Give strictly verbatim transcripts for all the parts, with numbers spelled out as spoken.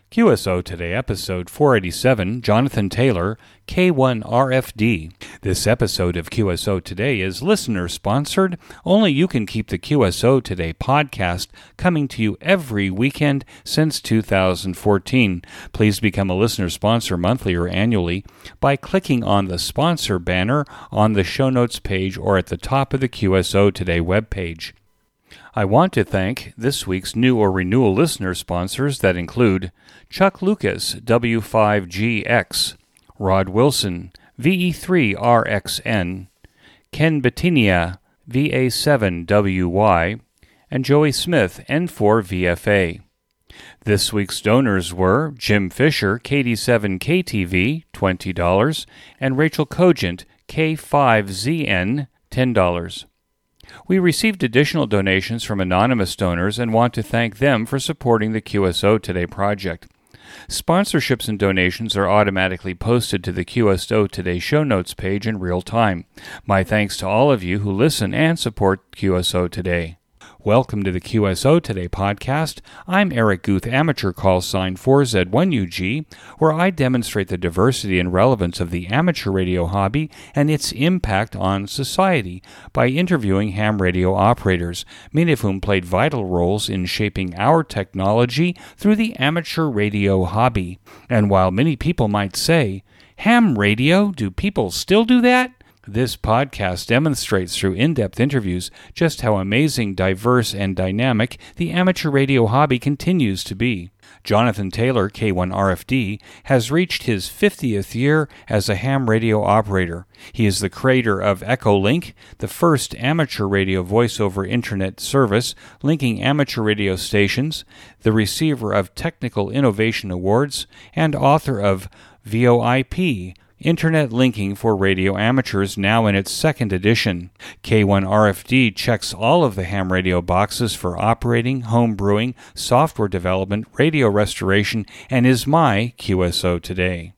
Q S O Today, episode four eighty-seven, Jonathan Taylor, K one R F D. This episode of Q S O Today is listener-sponsored. Only you can keep the Q S O Today podcast coming to you every weekend since two thousand fourteen. Please become a listener sponsor monthly or annually by clicking on the sponsor banner on the show notes page or at the top of the Q S O Today webpage. I want to thank this week's new or renewal listener sponsors that include Chuck Lucas, W five G X, Rod Wilson, V E three R X N, Ken Bettinia, V A seven W Y, and Joey Smith, N four V F A. This week's donors were Jim Fisher, K D seven K T V, twenty dollars, and Rachel Cogent, K five Z N, ten dollars. We received additional donations from anonymous donors and want to thank them for supporting the Q S O Today project. Sponsorships and donations are automatically posted to the Q S O Today show notes page in real time. My thanks to all of you who listen and support Q S O Today. Welcome to the Q S O Today podcast. I'm Eric Guth, amateur call sign four Z one U G, where I demonstrate the diversity and relevance of the amateur radio hobby and its impact on society by interviewing ham radio operators, many of whom played vital roles in shaping our technology through the amateur radio hobby. And while many people might say, ham radio? Do people still do that? This podcast demonstrates through in-depth interviews just how amazing, diverse, and dynamic the amateur radio hobby continues to be. Jonathan Taylor, K one R F D, has reached his fiftieth year as a ham radio operator. He is the creator of Echolink, the first amateur radio voice-over internet service linking amateur radio stations, the receiver of Technical Innovation Awards, and author of V O I P, Internet Linking for Radio Amateurs, now in its second edition. K one R F D checks all of the ham radio boxes for operating, home brewing, software development, radio restoration, and is my Q S O Today.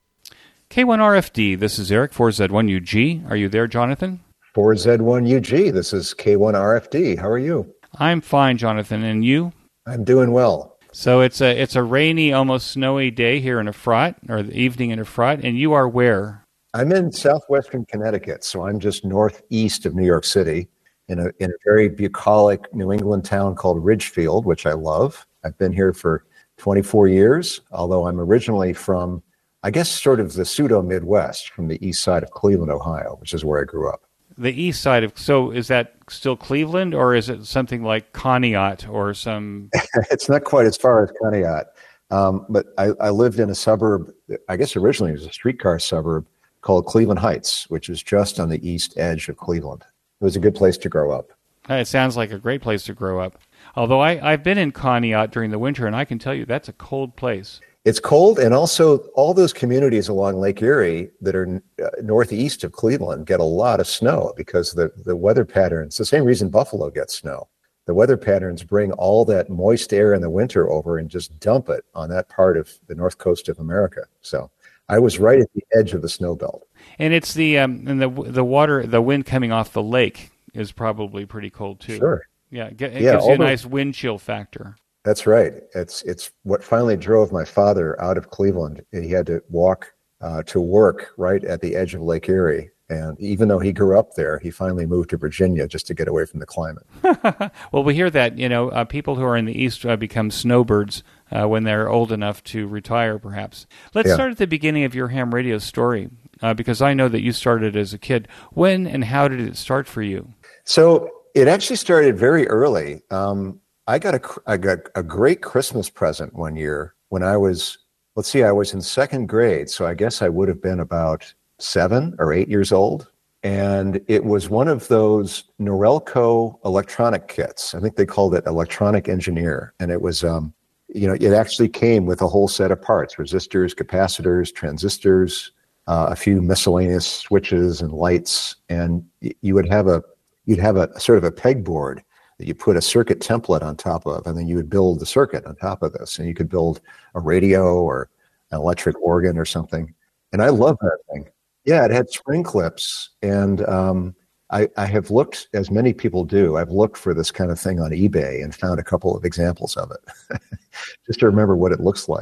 K one R F D, this is Eric, four Z one U G. Are you there, Jonathan? four Z one U G, this is K one R F D. How are you? I'm fine, Jonathan, and you? I'm doing well. So it's a it's a rainy, almost snowy day here in Efrat, or the evening in Efrat, and you are where? I'm in southwestern Connecticut, so I'm just northeast of New York City in a in a very bucolic New England town called Ridgefield, which I love. I've been here for twenty-four years, although I'm originally from, I guess, sort of the pseudo-Midwest, from the east side of Cleveland, Ohio, which is where I grew up. The east side of, so is that still Cleveland, or is it something like Conneaut or some? It's not quite as far as Conneaut, um, but I, I lived in a suburb, I guess originally it was a streetcar suburb called Cleveland Heights, which is just on the east edge of Cleveland. It was a good place to grow up. It sounds like a great place to grow up. Although I, I've been in Conneaut during the winter, and I can tell you that's a cold place. It's cold, and also all those communities along Lake Erie that are uh, northeast of Cleveland get a lot of snow because the, the weather patterns, the same reason Buffalo gets snow. The weather patterns bring all that moist air in the winter over and just dump it on that part of the north coast of America. So I was right at the edge of the snow belt. And it's the um, and the the water, the wind coming off the lake is probably pretty cold too. Sure. Yeah, it, it yeah, gives you a the, nice wind chill factor. That's right. It's it's what finally drove my father out of Cleveland. He had to walk uh, to work right at the edge of Lake Erie. And even though he grew up there, he finally moved to Virginia just to get away from the climate. Well, we hear that, you know, uh, people who are in the East uh, become snowbirds uh, when they're old enough to retire, perhaps. Let's yeah. start at the beginning of your ham radio story, uh, because I know that you started as a kid. When and how did it start for you? So it actually started very early. Um, I got a I got a great Christmas present one year when I was, let's see, I was in second grade, so I guess I would have been about seven or eight years old. And it was one of those Norelco electronic kits. I think they called it Electronic Engineer. And it was, um, you know, it actually came with a whole set of parts, resistors, capacitors, transistors, uh, a few miscellaneous switches and lights. And you would have a, you'd have a sort of a pegboard that you put a circuit template on top of, and then you would build the circuit on top of this. And you could build a radio or an electric organ or something. And I love that thing. Yeah, it had spring clips, and um, I, I have looked, as many people do, I've looked for this kind of thing on eBay and found a couple of examples of it, just to remember what it looks like.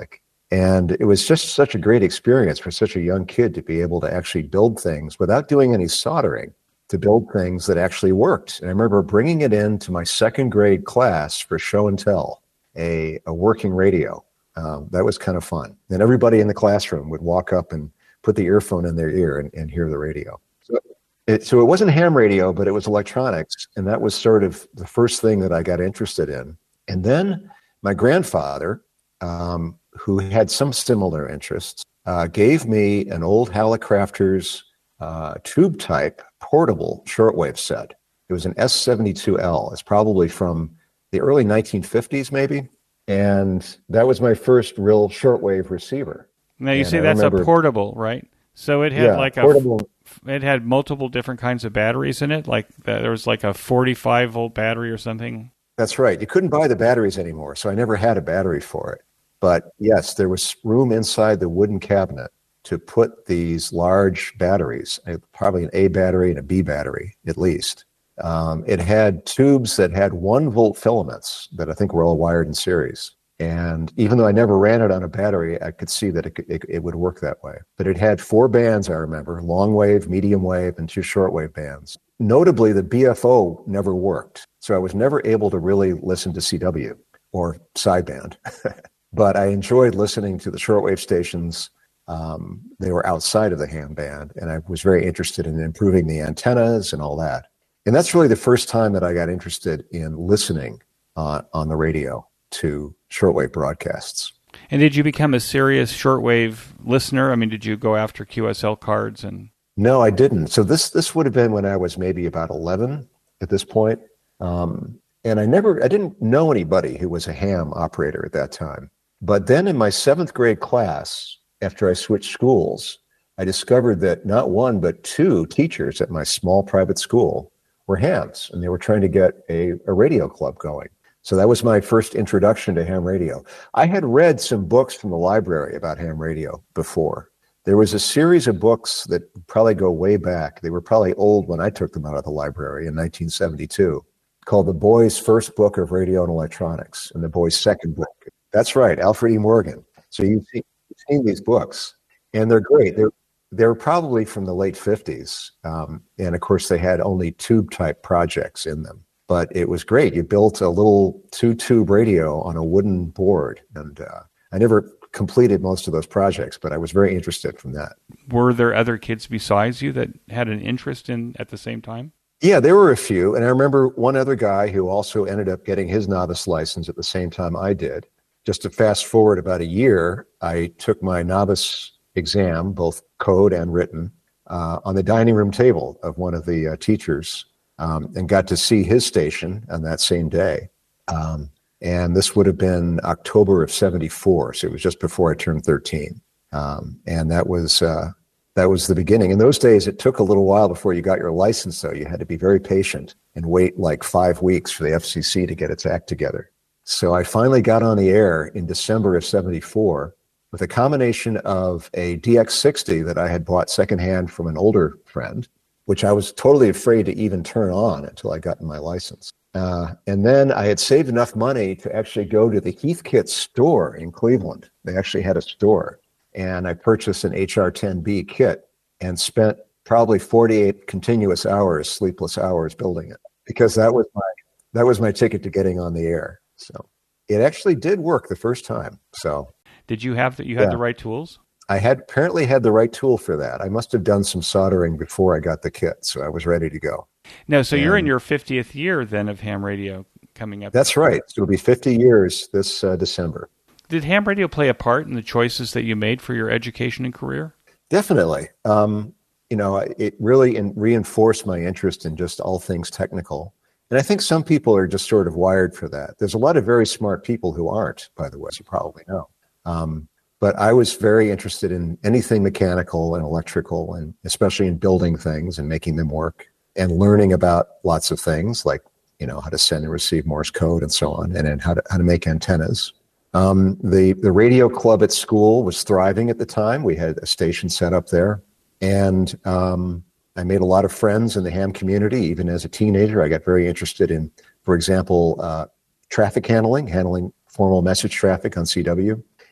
And it was just such a great experience for such a young kid to be able to actually build things without doing any soldering, to build things that actually worked. And I remember bringing it into my second grade class for show and tell, a, a working radio. Um, that was kind of fun. And everybody in the classroom would walk up and put the earphone in their ear and, and hear the radio. So it, so it wasn't ham radio, but it was electronics. And that was sort of the first thing that I got interested in. And then my grandfather, um, who had some similar interests, uh, gave me an old Hallicrafters uh, tube type portable shortwave set. It was an S seventy-two L. It's probably from the early nineteen fifties, maybe. And that was my first real shortwave receiver. Now you and say I that's remember, a portable, right? So it had yeah, like a, portable. it had multiple different kinds of batteries in it. Like there was like a forty-five volt battery or something. That's right. You couldn't buy the batteries anymore, so I never had a battery for it. But yes, there was room inside the wooden cabinet to put these large batteries, probably an A battery and a B battery at least. Um, it had tubes that had one volt filaments that I think were all wired in series. And even though I never ran it on a battery, I could see that it, it, it would work that way. But it had four bands, I remember, long wave, medium wave, and two shortwave bands. Notably, the B F O never worked. So I was never able to really listen to C W or sideband. But I enjoyed listening to the shortwave stations. Um, they were outside of the ham band, and I was very interested in improving the antennas and all that. And that's really the first time that I got interested in listening uh, on the radio to shortwave broadcasts. And did you become a serious shortwave listener? I mean, did you go after Q S L cards? And No, I didn't. So this this would have been when I was maybe about eleven at this point. Um, and I never, I didn't know anybody who was a ham operator at that time. But then in my seventh grade class, after I switched schools, I discovered that not one, but two teachers at my small private school were hams, and they were trying to get a, a radio club going. So that was my first introduction to ham radio. I had read some books from the library about ham radio before. There was a series of books that probably go way back. They were probably old when I took them out of the library in nineteen seventy-two, called The Boy's First Book of Radio and Electronics and The Boy's Second Book. That's right, Alfred E. Morgan. So you've seen, you've seen these books, and they're great. They're they're probably from the late fifties, um, and of course they had only tube-type projects in them. But it was great. You built a little two-tube radio on a wooden board, and uh, I never completed most of those projects, but I was very interested from that. Were there other kids besides you that had an interest in at the same time? Yeah, there were a few, and I remember one other guy who also ended up getting his novice license at the same time I did. Just to fast forward about a year, I took my novice exam, both code and written, uh, on the dining room table of one of the uh, teachers, um, and got to see his station on that same day. Um, and this would have been October of seventy-four, so it was just before I turned thirteen. Um, and that was uh, that was the beginning. In those days, it took a little while before you got your license, though. You had to be very patient and wait like five weeks for the F C C to get its act together. So I finally got on the air in December of seventy-four with a combination of a D X sixty that I had bought secondhand from an older friend, which I was totally afraid to even turn on until I got my license. Uh, and then I had saved enough money to actually go to the Heathkit store in Cleveland. They actually had a store. And I purchased an H R ten B kit and spent probably forty-eight continuous hours, sleepless hours building it, because that was my that was my ticket to getting on the air. So it actually did work the first time. So did you have that? You had yeah. the right tools? I had apparently had the right tool for that. I must have done some soldering before I got the kit, so I was ready to go. No, so and you're in your fiftieth year then of ham radio coming up. That's right. So it'll be fifty years this uh, December. Did ham radio play a part in the choices that you made for your education and career? Definitely. Um, you know, it really in, reinforced my interest in just all things technical. And I think some people are just sort of wired for that. There's a lot of very smart people who aren't, by the way, as you probably know. Um, but I was very interested in anything mechanical and electrical, and especially in building things and making them work and learning about lots of things like, you know, how to send and receive Morse code and so on, and then how to, how to make antennas. Um, the, the radio club at school was thriving at the time. We had a station set up there, and um, I made a lot of friends in the ham community. Even as a teenager, I got very interested in, for example, uh, traffic handling, handling formal message traffic on C W.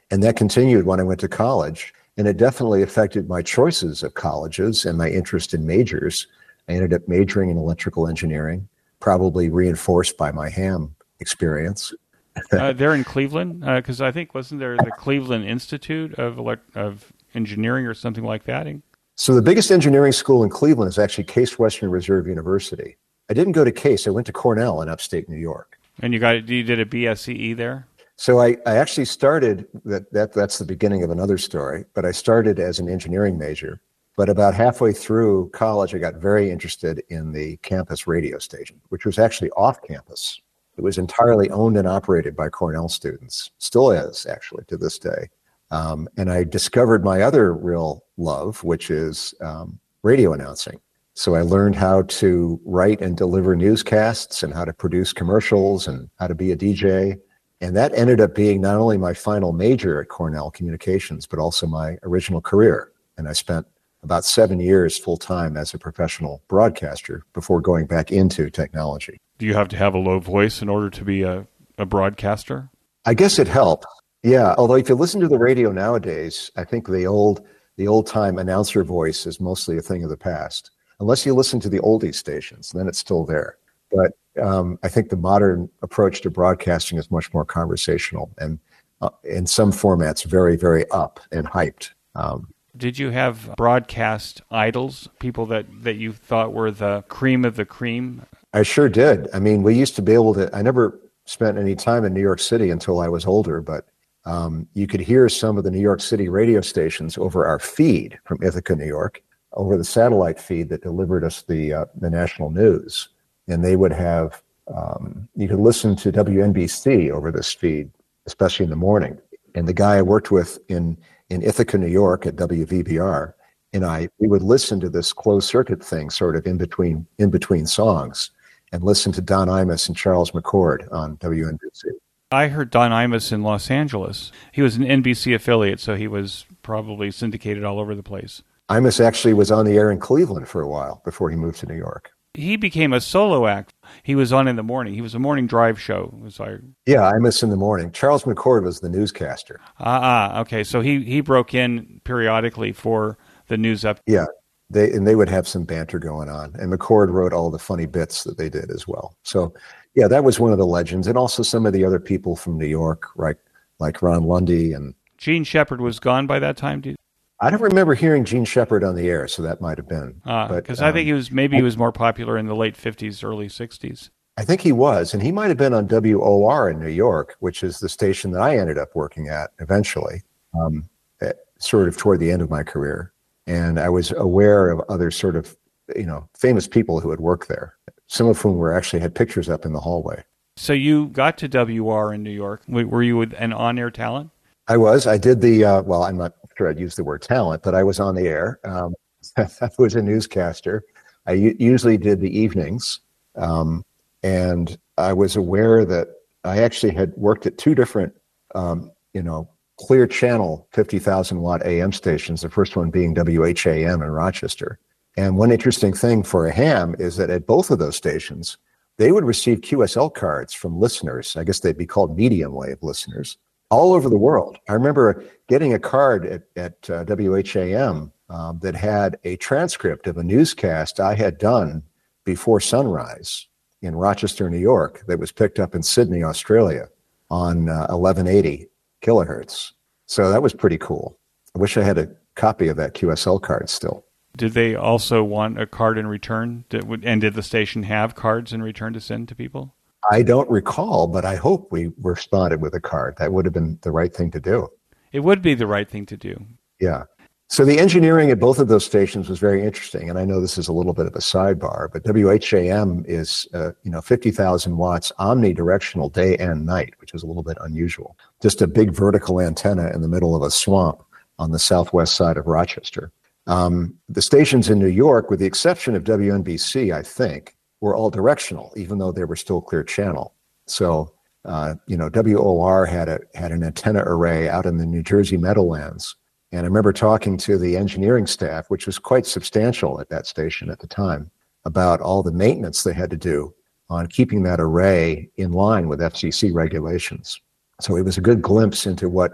And that continued when I went to college. And it definitely affected my choices of colleges and my interest in majors. I ended up majoring in electrical engineering, probably reinforced by my Ham experience. uh, they're in Cleveland? Because uh, I think, wasn't there the Cleveland Institute of elect- of Engineering or something like that? So the biggest engineering school in Cleveland is actually Case Western Reserve University. I didn't go to Case. I went to Cornell in upstate New York. And you got you did a B S C E there? So I, I actually started, that, that that's the beginning of another story, but I started as an engineering major. But about halfway through college, I got very interested in the campus radio station, which was actually off campus. It was entirely owned and operated by Cornell students, still is actually to this day. Um, and I discovered my other real love, which is um, radio announcing. So I learned how to write and deliver newscasts and how to produce commercials and how to be a D J. And that ended up being not only my final major at Cornell Communications, but also my original career. And I spent about seven years full-time as a professional broadcaster before going back into technology. Do you have to have a low voice in order to be a, a broadcaster? I guess it helped. Yeah, although if you listen to the radio nowadays, I think the old, the old-time announcer voice is mostly a thing of the past. Unless you listen to the oldies stations, then it's still there. But um, I think the modern approach to broadcasting is much more conversational and uh, in some formats very, very up and hyped. Um, Did you have broadcast idols, people that, that you thought were the cream of the cream? I sure did. I mean, we used to be able to, I never spent any time in New York City until I was older, but um, you could hear some of the New York City radio stations over our feed from Ithaca, New York, over the satellite feed that delivered us the uh, the national news. And they would have, um, you could listen to W N B C over this feed, especially in the morning. And the guy I worked with in, in Ithaca, New York at W V B R, and I, we would listen to this closed circuit thing sort of in between, in between songs and listen to Don Imus and Charles McCord on W N B C. I heard Don Imus in Los Angeles. He was an N B C affiliate, so he was probably syndicated all over the place. Imus actually was on the air in Cleveland for a while before he moved to New York. He became a solo act. He was on in the morning. He was a morning drive show. Was I... Yeah, Imus in the morning. Charles McCord was the newscaster. Ah, ah, okay. So he, he broke in periodically for the news up. Yeah, they and they would have some banter going on. And McCord wrote all the funny bits that they did as well. So, yeah, that was one of the legends. And also some of the other people from New York, right, like Ron Lundy. And Gene Shepard was gone by that time, dude? I don't remember hearing Gene Shepard on the air, so that might have been. Because uh, um, I think he was maybe he was more popular in the late fifties, early sixties. I think he was, and he might have been on W O R in New York, which is the station that I ended up working at eventually, um, at, sort of toward the end of my career. And I was aware of other sort of, you know, famous people who had worked there, some of whom were actually had pictures up in the hallway. So you got to W R in New York. Were you an on-air talent? I was. I did the, uh, well, I'm not sure I'd use the word talent, but I was on the air. Um, I was a newscaster. I u- usually did the evenings. Um, and I was aware that I actually had worked at two different, um, you know, clear channel fifty thousand watt A M stations, the first one being W H A M in Rochester. And one interesting thing for a ham is that at both of those stations, they would receive Q S L cards from listeners. I guess they'd be called medium wave listeners all over the world. I remember getting a card at, at uh, W H A M um, that had a transcript of a newscast I had done before sunrise in Rochester, New York, that was picked up in Sydney, Australia on uh, eleven eighty kilohertz. So that was pretty cool. I wish I had a copy of that Q S L card still. Did they also want a card in return? Did, and did the station have cards in return to send to people? I don't recall, but I hope we responded with a card. That would have been the right thing to do. It would be the right thing to do. Yeah. So the engineering at both of those stations was very interesting. And I know this is a little bit of a sidebar, but W H A M is, uh, you know, fifty thousand watts omnidirectional day and night, which is a little bit unusual. Just a big vertical antenna in the middle of a swamp on the southwest side of Rochester. Um, the stations in New York, with the exception of W N B C, I think, were all directional, even though they were still clear channel. So, uh, you know, W O R had a had an antenna array out in the New Jersey Meadowlands. And I remember talking to the engineering staff, which was quite substantial at that station at the time, about all the maintenance they had to do on keeping that array in line with F C C regulations. So it was a good glimpse into what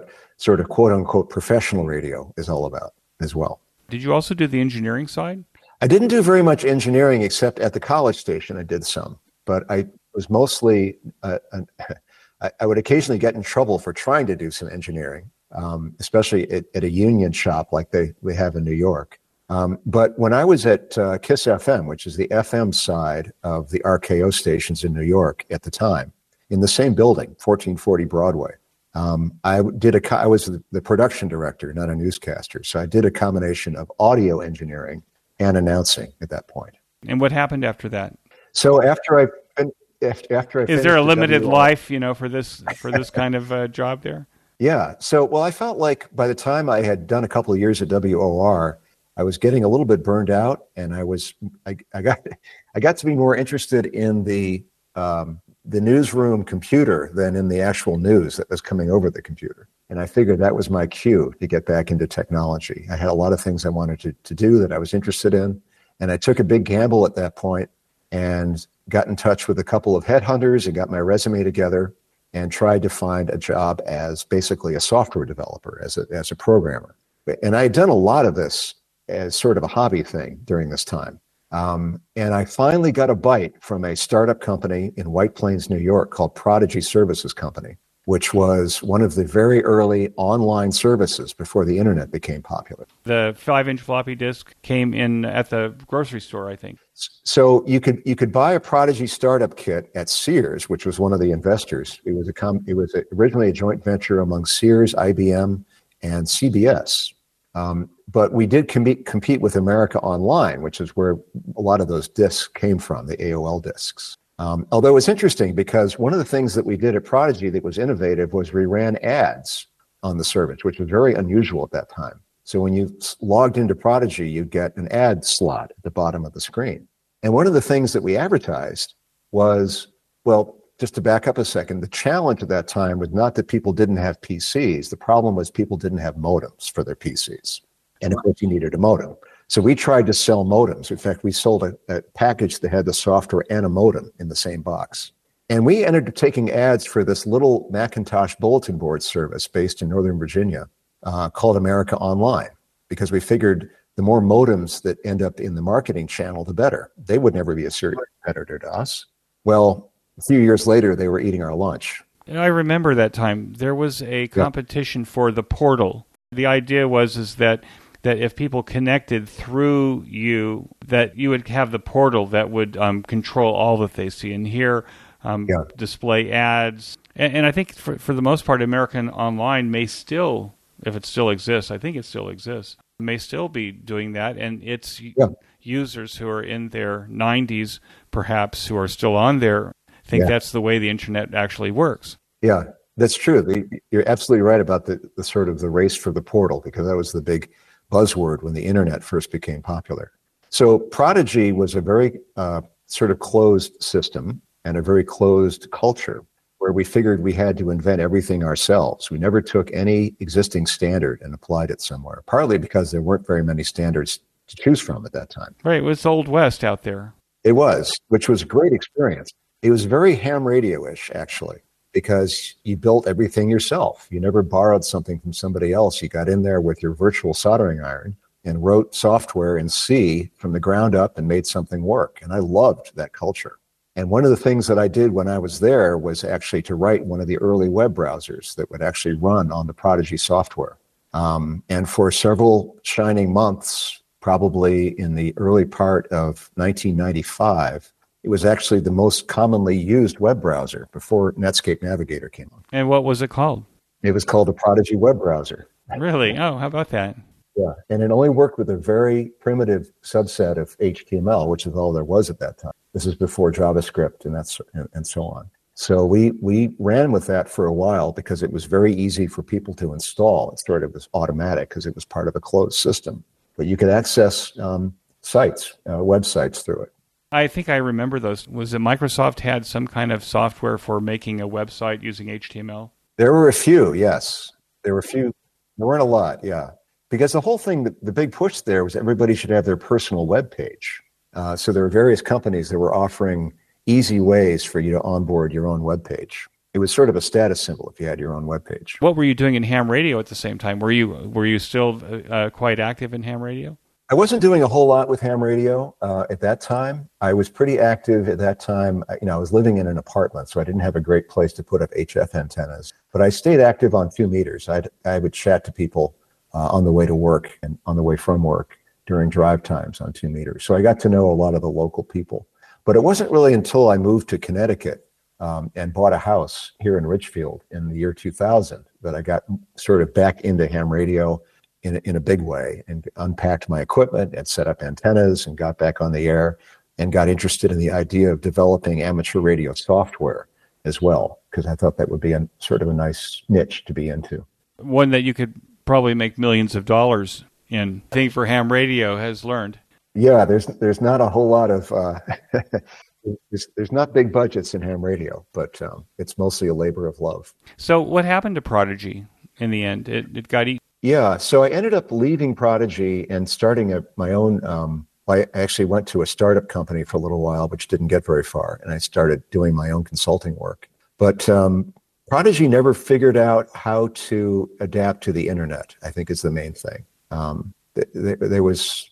sort of quote unquote professional radio is all about as well. Did you also do the engineering side? I didn't do very much engineering except at the college station. I did some, but I was mostly, uh, an, I, I would occasionally get in trouble for trying to do some engineering, um, especially at, at a union shop like they, we have in New York. Um, but when I was at uh, KISS F M, which is the F M side of the R K O stations in New York at the time, in the same building, fourteen forty Broadway, um, I did a. I was the production director, not a newscaster, so I did a combination of audio engineering and announcing at that point. And what happened after that? So after I after I is there a limited W R, life, you know, for this for this kind of uh, job there? Yeah. So well, I felt like by the time I had done a couple of years at W O R, I was getting a little bit burned out, and I was I, I got I got to be more interested in the um, the newsroom computer than in the actual news that was coming over the computer. And I figured that was my cue to get back into technology. I had a lot of things I wanted to, to do that I was interested in, and I took a big gamble at that point and got in touch with a couple of headhunters and got my resume together and tried to find a job as basically a software developer, as a, as a programmer. And I had done a lot of this as sort of a hobby thing during this time. Um, and I finally got a bite from a startup company in White Plains, New York called Prodigy Services Company, which was one of the very early online services before the internet became popular. The five-inch floppy disk came in at the grocery store, I think. So you could you could buy a Prodigy startup kit at Sears, which was one of the investors. It was a com- it was a, originally a joint venture among Sears, I B M, and C B S. Um, but we did com- compete with America Online, which is where a lot of those disks came from, the A O L disks. Um, although it's interesting because one of the things that we did at Prodigy that was innovative was we ran ads on the service, which was very unusual at that time. So when you logged into Prodigy, you'd get an ad slot at the bottom of the screen. And one of the things that we advertised was, well, just to back up a second, the challenge at that time was not that people didn't have P Cs. The problem was people didn't have modems for their P Cs. And of course, you needed a modem. So we tried to sell modems. In fact, we sold a, a package that had the software and a modem in the same box. And we ended up taking ads for this little Macintosh bulletin board service based in Northern Virginia uh, called America Online, because we figured the more modems that end up in the marketing channel, the better. They would never be a serious competitor to us. Well, a few years later, they were eating our lunch. I remember that time. There was a competition yeah. for the portal. The idea was is that that if people connected through you, that you would have the portal that would um, control all that they see and hear, um, yeah. display ads. And, and I think for, for the most part, American Online may still, if it still exists, I think it still exists, may still be doing that. And it's yeah. users who are in their nineties, perhaps, who are still on there, think yeah. that's the way the internet actually works. Yeah, that's true. The, you're absolutely right about the, the sort of the race for the portal, because that was the big buzzword when the internet first became popular. So Prodigy was a very uh, sort of closed system and a very closed culture where we figured we had to invent everything ourselves. We never took any existing standard and applied it somewhere, partly because there weren't very many standards to choose from at that time. Right, it was Old West out there. It was, which was a great experience. It was very ham radio-ish, actually, because you built everything yourself. You never borrowed something from somebody else. You got in there with your virtual soldering iron and wrote software in C from the ground up and made something work. And I loved that culture. And one of the things that I did when I was there was actually to write one of the early web browsers that would actually run on the Prodigy software. Um, and for several shining months, probably in the early part of nineteen ninety-five, it was actually the most commonly used web browser before Netscape Navigator came on. And what was it called? It was called the Prodigy web browser. Really? Oh, how about that? Yeah, and it only worked with a very primitive subset of H T M L, which is all there was at that time. This is before JavaScript and that's and, and so on. So we we ran with that for a while because it was very easy for people to install. It sort of was automatic because it was part of a closed system. But you could access um, sites, uh, websites through it. I think I remember those. Was it Microsoft had some kind of software for making a website using H T M L? There were a few, yes. There were a few. There weren't a lot, yeah. Because the whole thing, the, the big push there was everybody should have their personal web page. Uh, so there were various companies that were offering easy ways for you to onboard your own web page. It was sort of a status symbol if you had your own webpage. What were you doing in ham radio at the same time? Were you were you still uh, quite active in ham radio? I wasn't doing a whole lot with ham radio uh, at that time. I was pretty active at that time. You know, I was living in an apartment, so I didn't have a great place to put up H F antennas. But I stayed active on two meters. I'd, I would chat to people uh, on the way to work and on the way from work during drive times on two meters. So I got to know a lot of the local people. But it wasn't really until I moved to Connecticut um, and bought a house here in Richfield in the year two thousand that I got sort of back into ham radio in a, in a big way, and unpacked my equipment and set up antennas and got back on the air and got interested in the idea of developing amateur radio software as well, because I thought that would be a sort of a nice niche to be into. One that you could probably make millions of dollars in. I think for ham radio has learned. Yeah, there's there's not a whole lot of, uh, there's, there's not big budgets in ham radio, but um, it's mostly a labor of love. So what happened to Prodigy in the end? It, it got eaten. Yeah, so I ended up leaving Prodigy and starting a, my own, um, I actually went to a startup company for a little while, which didn't get very far, and I started doing my own consulting work. But um, Prodigy never figured out how to adapt to the internet, I think is the main thing. Um, there, there was,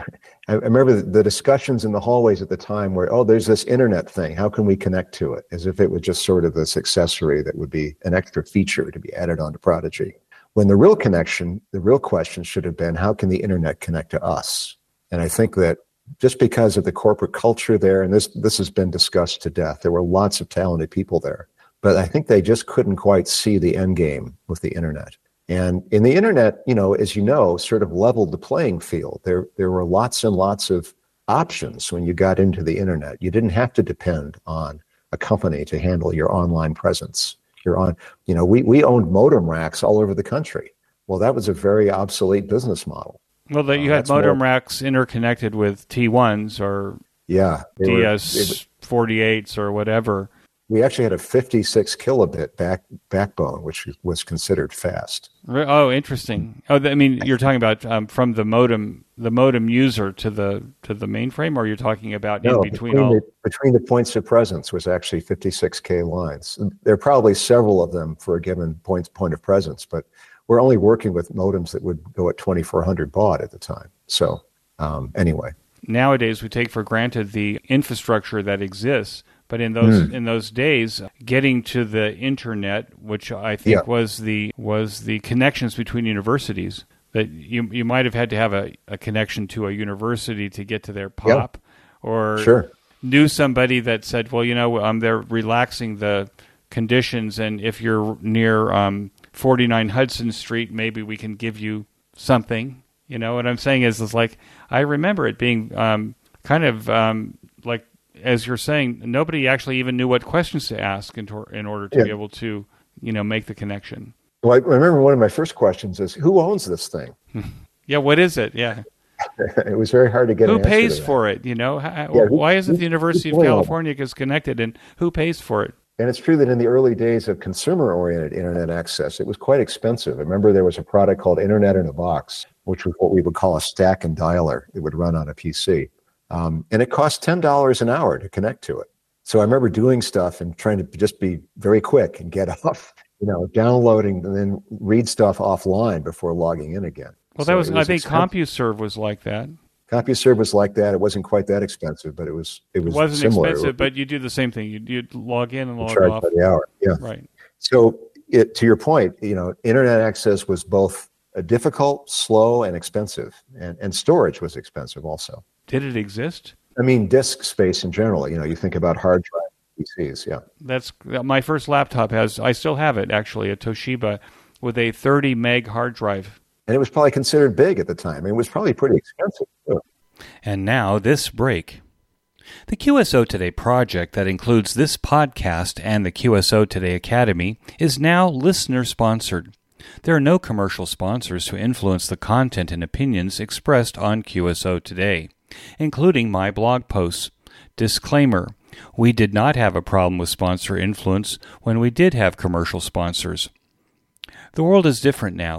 I remember the discussions in the hallways at the time where, oh, there's this internet thing, how can we connect to it? As if it was just sort of this accessory that would be an extra feature to be added onto Prodigy. When the real connection, the real question should have been, how can the internet connect to us? And I think that just because of the corporate culture there, and this this has been discussed to death, there were lots of talented people there, but I think they just couldn't quite see the end game with the internet. And in the internet, you know, as you know, sort of leveled the playing field. There there were lots and lots of options when you got into the internet. You didn't have to depend on a company to handle your online presence. You're on, you know, we, we owned modem racks all over the country. Well, that was a very obsolete business model. Well, that you uh, had modem more, racks interconnected with T ones or yeah, D S forty-eights or whatever. We actually had a fifty-six kilobit back backbone, which was considered fast. Oh, interesting. Oh, I mean, you're talking about um, from the modem, the modem user to the to the mainframe, or you're talking about no, in between, between all? The, between the points of presence was actually fifty-six K lines. There are probably several of them for a given point point of presence, but we're only working with modems that would go at twenty-four hundred baud at the time. So um, anyway. Nowadays, we take for granted the infrastructure that exists. But in those mm. in those days, getting to the internet, which I think yeah. was the was the connections between universities, that you you might have had to have a, a connection to a university to get to their pop, yeah. or sure. knew somebody that said, well, you know, um, they're relaxing the conditions, and if you're near um, forty-nine Hudson Street, maybe we can give you something. You know, what I'm saying is, is like I remember it being um, kind of um, like. As you're saying, nobody actually even knew what questions to ask in, to, in order to yeah. be able to, you know, make the connection. Well, I remember one of my first questions is, who owns this thing? yeah, what is it? Yeah. It was very hard to get Who an answer pays to for it, you know? How, yeah, who, why is it who, the University of California gets connected, and who pays for it? And it's true that in the early days of consumer-oriented internet access, it was quite expensive. I remember there was a product called Internet in a Box, which was what we would call a stack and dialer. It would run on a P C. Um, and it cost ten dollars an hour to connect to it. So I remember doing stuff and trying to just be very quick and get off, you know, downloading and then read stuff offline before logging in again. Well, so that was, was I think expensive. CompuServe was like that. CompuServe was like that. It wasn't quite that expensive, but it was it was It wasn't similar. expensive, but you do the same thing. You'd, you'd log in and log charge off. by the hour. Yeah. Right. So it, to your point, you know, internet access was both difficult, slow, and expensive. And, and storage was expensive also. Did it exist? I mean, disk space in general. You know, you think about hard drive P Cs, yeah. That's my first laptop has. I still have it actually, a Toshiba with a thirty meg hard drive. And it was probably considered big at the time. It was probably pretty expensive too. And now this break. The Q S O Today project that includes this podcast and the Q S O Today Academy is now listener sponsored. There are no commercial sponsors to influence the content and opinions expressed on Q S O Today, including my blog posts. Disclaimer, we did not have a problem with sponsor influence when we did have commercial sponsors. The world is different now.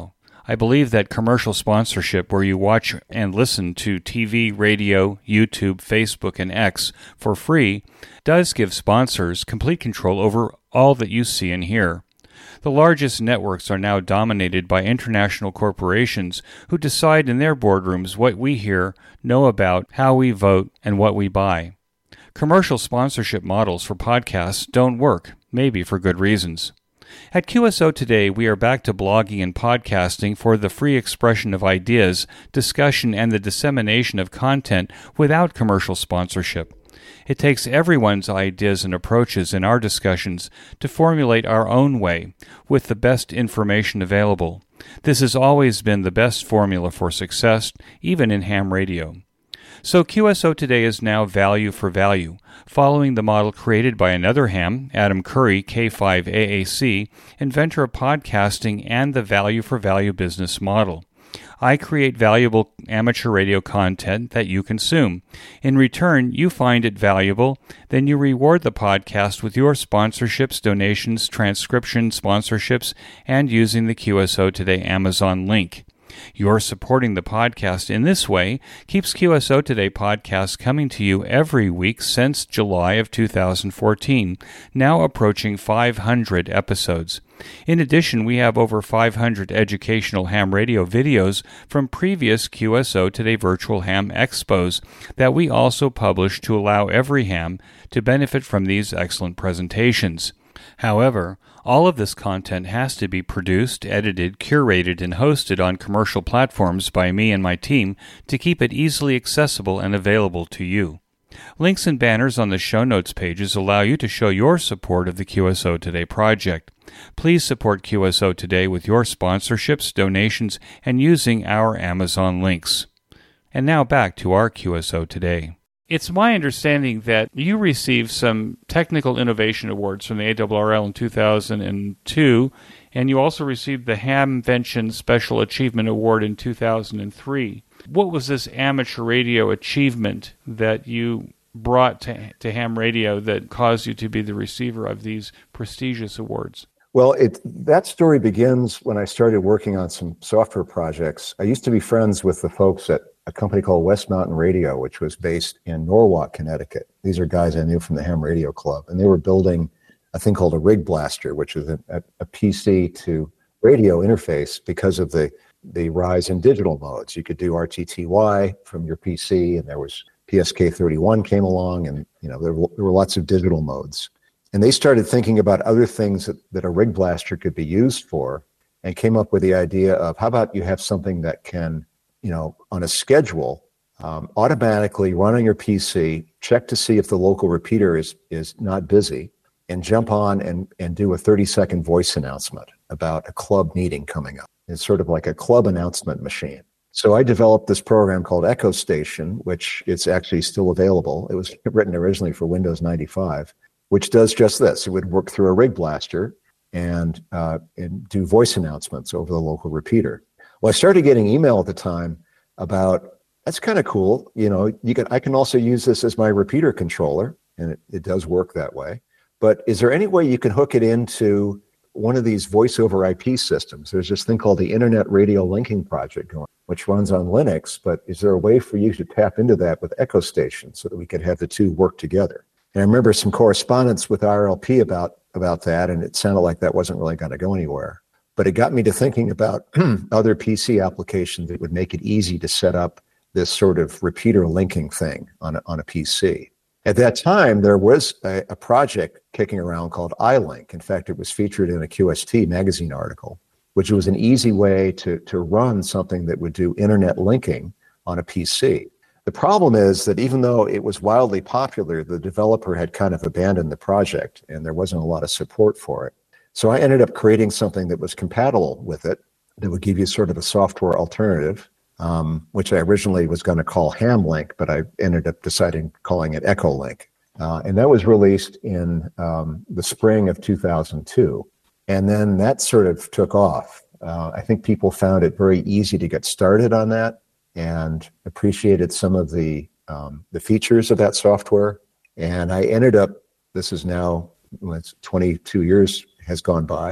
I believe that commercial sponsorship, where you watch and listen to T V, radio, YouTube, Facebook, and X for free, does give sponsors complete control over all that you see and hear. The largest networks are now dominated by international corporations who decide in their boardrooms what we hear, know about, how we vote, and what we buy. Commercial sponsorship models for podcasts don't work, maybe for good reasons. At Q S O Today, we are back to blogging and podcasting for the free expression of ideas, discussion, and the dissemination of content without commercial sponsorship. It takes everyone's ideas and approaches in our discussions to formulate our own way, with the best information available. This has always been the best formula for success, even in ham radio. So Q S O Today is now value for value, following the model created by another ham, Adam Curry, K five A A C, inventor of podcasting and the value for value business model. I create valuable amateur radio content that you consume. In return, you find it valuable, then you reward the podcast with your sponsorships, donations, transcription sponsorships, and using the Q S O Today Amazon link. Your supporting the podcast in this way keeps Q S O Today podcasts coming to you every week since July of two thousand fourteen, now approaching five hundred episodes. In addition, we have over five hundred educational ham radio videos from previous Q S O Today Virtual Ham Expos that we also publish to allow every ham to benefit from these excellent presentations. However, all of this content has to be produced, edited, curated, and hosted on commercial platforms by me and my team to keep it easily accessible and available to you. Links and banners on the show notes pages allow you to show your support of the Q S O Today project. Please support Q S O Today with your sponsorships, donations, and using our Amazon links. And now back to our Q S O Today. It's my understanding that you received some technical innovation awards from the A R R L in two thousand two, and you also received the Hamvention Special Achievement Award in two thousand three. What was this amateur radio achievement that you brought to, to ham radio that caused you to be the receiver of these prestigious awards? Well, it, that story begins when I started working on some software projects. I used to be friends with the folks at a company called West Mountain Radio, which was based in Norwalk, Connecticut. These are guys I knew from the Ham Radio Club, and they were building a thing called a Rig Blaster, which is a, a P C to radio interface because of the, the rise in digital modes. You could do R T T Y from your P C, and there was P S K thirty-one came along, and you know there were, there were lots of digital modes. And they started thinking about other things that, that a Rig Blaster could be used for, and came up with the idea of, how about you have something that can, you know, on a schedule, um, automatically run on your P C, check to see if the local repeater is is not busy, and jump on and, and do a thirty-second voice announcement about a club meeting coming up. It's sort of like a club announcement machine. So I developed this program called Echo Station, which is actually still available. It was written originally for Windows ninety-five, which does just this. It would work through a Rig Blaster and, uh, and do voice announcements over the local repeater. Well, I started getting email at the time about, that's kind of cool. You know, you can, I can also use this as my repeater controller, and it, it does work that way. But is there any way you can hook it into one of these voice over I P systems? There's this thing called the Internet Radio Linking Project going, which runs on Linux, but is there a way for you to tap into that with Echo Station so that we could have the two work together? And I remember some correspondence with R L P about, about that, and it sounded like that wasn't really going to go anywhere. But it got me to thinking about other P C applications that would make it easy to set up this sort of repeater linking thing on a, on a P C. At that time, there was a, a project kicking around called iLink. In fact, it was featured in a Q S T magazine article, which was an easy way to, to run something that would do internet linking on a P C. The problem is that even though it was wildly popular, the developer had kind of abandoned the project, and there wasn't a lot of support for it. So I ended up creating something that was compatible with it, that would give you sort of a software alternative, um, which I originally was going to call HamLink, but I ended up deciding calling it EchoLink. Uh, and that was released in um, the spring of two thousand two. And then that sort of took off. Uh, I think people found it very easy to get started on that and appreciated some of the um, the features of that software. And I ended up, this is now, it's twenty-two years has gone by.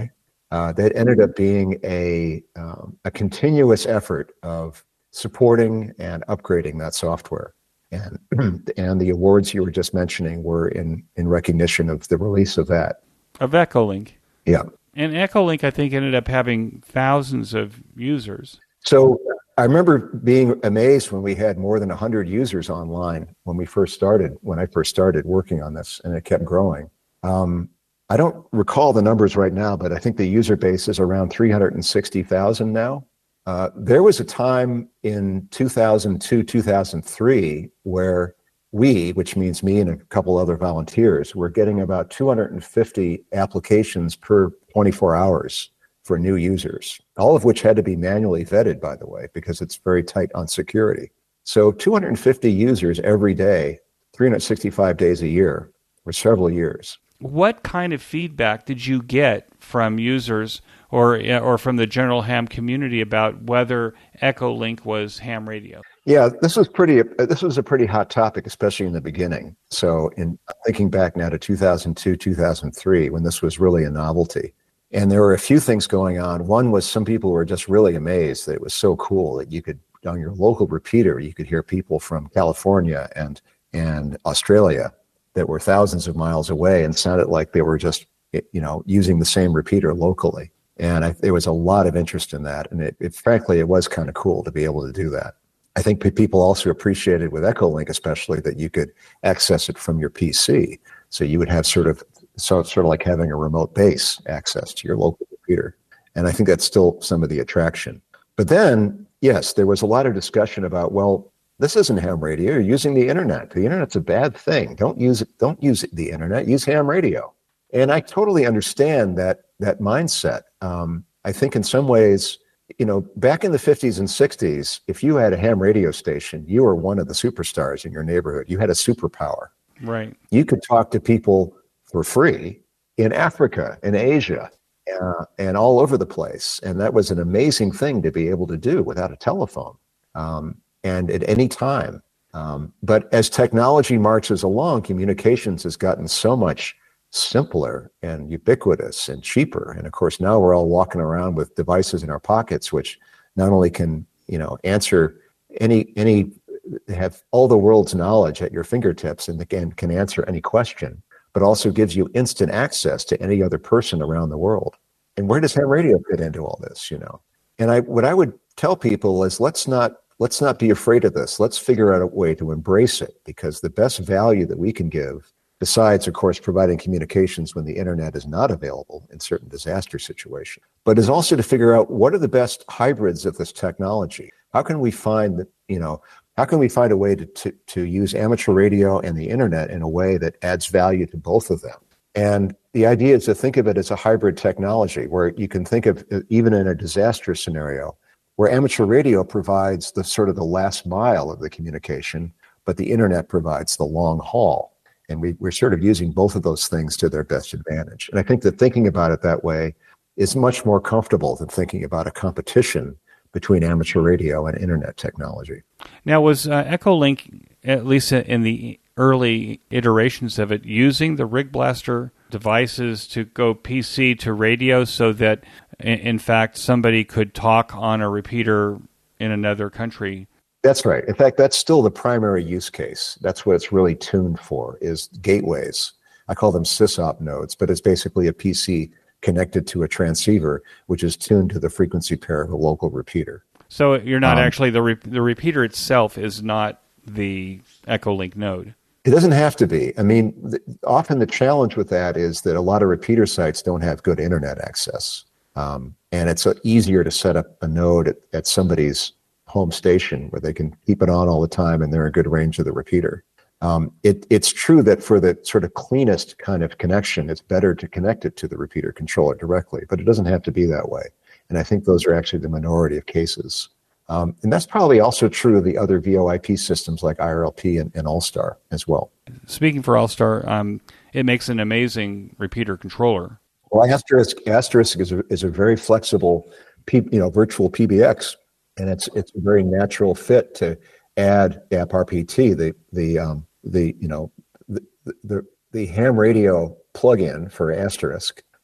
uh, that ended up being a, um, a continuous effort of supporting and upgrading that software. And, and the awards you were just mentioning were in, in recognition of the release of that. Of Echolink. Yeah. And Echolink, I think, ended up having thousands of users. So I remember being amazed when we had more than one hundred users online when we first started, when I first started working on this, and it kept growing. Um, I don't recall the numbers right now, but I think the user base is around three hundred sixty thousand now. Uh, there was a time in two thousand two, two thousand three where we, which means me and a couple other volunteers, were getting about two hundred fifty applications per twenty-four hours for new users, all of which had to be manually vetted, by the way, because it's very tight on security. So two hundred fifty users every day, three hundred sixty-five days a year for several years. What kind of feedback did you get from users or or from the general ham community about whether Echolink was ham radio? Yeah, this was pretty. This was a pretty hot topic, especially in the beginning. So, in thinking back now to two thousand two, two thousand three, when this was really a novelty, and there were a few things going on. One was some people were just really amazed that it was so cool that you could, on your local repeater, you could hear people from California and and Australia that were thousands of miles away and sounded like they were just, you know, using the same repeater locally. And I, there was a lot of interest in that. And it, it frankly, it was kind of cool to be able to do that. I think people also appreciated with Echolink, especially, that you could access it from your P C. So you would have sort of, so sort of like having a remote base access to your local repeater. And I think that's still some of the attraction. But then, yes, there was a lot of discussion about, well, this isn't ham radio. You're using the internet. The internet's a bad thing. Don't use it. Don't use the internet. Use ham radio. And I totally understand that that mindset. Um, I think in some ways, you know, back in the fifties and sixties, if you had a ham radio station, you were one of the superstars in your neighborhood. You had a superpower. Right. You could talk to people for free in Africa, in Asia, uh, and all over the place. And that was an amazing thing to be able to do without a telephone. Um, and at any time. Um, but as technology marches along, communications has gotten so much simpler and ubiquitous and cheaper. And of course, now we're all walking around with devices in our pockets, which not only can, you know, answer any, any, have all the world's knowledge at your fingertips and again, can answer any question, but also gives you instant access to any other person around the world. And where does ham radio fit into all this, you know? And I, what I would tell people is let's not, Let's not be afraid of this. Let's figure out a way to embrace it, because the best value that we can give, besides, of course, providing communications when the internet is not available in certain disaster situations, but is also to figure out what are the best hybrids of this technology. How can we find that, you know, how can we find a way to, to, to use amateur radio and the internet in a way that adds value to both of them? And the idea is to think of it as a hybrid technology where you can think of, even in a disaster scenario, where amateur radio provides the sort of the last mile of the communication, but the internet provides the long haul. And we, we're sort of using both of those things to their best advantage. And I think that thinking about it that way is much more comfortable than thinking about a competition between amateur radio and internet technology. Now, was uh, Echolink, at least in the early iterations of it, using the Rig Blaster devices to go P C to radio so that, in fact, somebody could talk on a repeater in another country? That's right. In fact, that's still the primary use case. That's what it's really tuned for, is gateways. I call them sysop nodes, but it's basically a P C connected to a transceiver, which is tuned to the frequency pair of a local repeater. So you're not um, actually, the re- the repeater itself is not the Echolink node. It doesn't have to be. I mean, th- often the challenge with that is that a lot of repeater sites don't have good internet access. Um, and it's uh, easier to set up a node at, at somebody's home station where they can keep it on all the time and they're in good range of the repeater. Um, it, it's true that for the sort of cleanest kind of connection, it's better to connect it to the repeater controller directly, but it doesn't have to be that way. And I think those are actually the minority of cases. Um, and that's probably also true of the other V O I P systems like I R L P and, and Allstar as well. Speaking for Allstar, um, it makes an amazing repeater controller. Well, Asterisk, Asterisk is a, is a very flexible, P, you know, virtual P B X, and it's it's a very natural fit to add A P R P T, the the um, the you know the, the the ham radio plugin for Asterisk,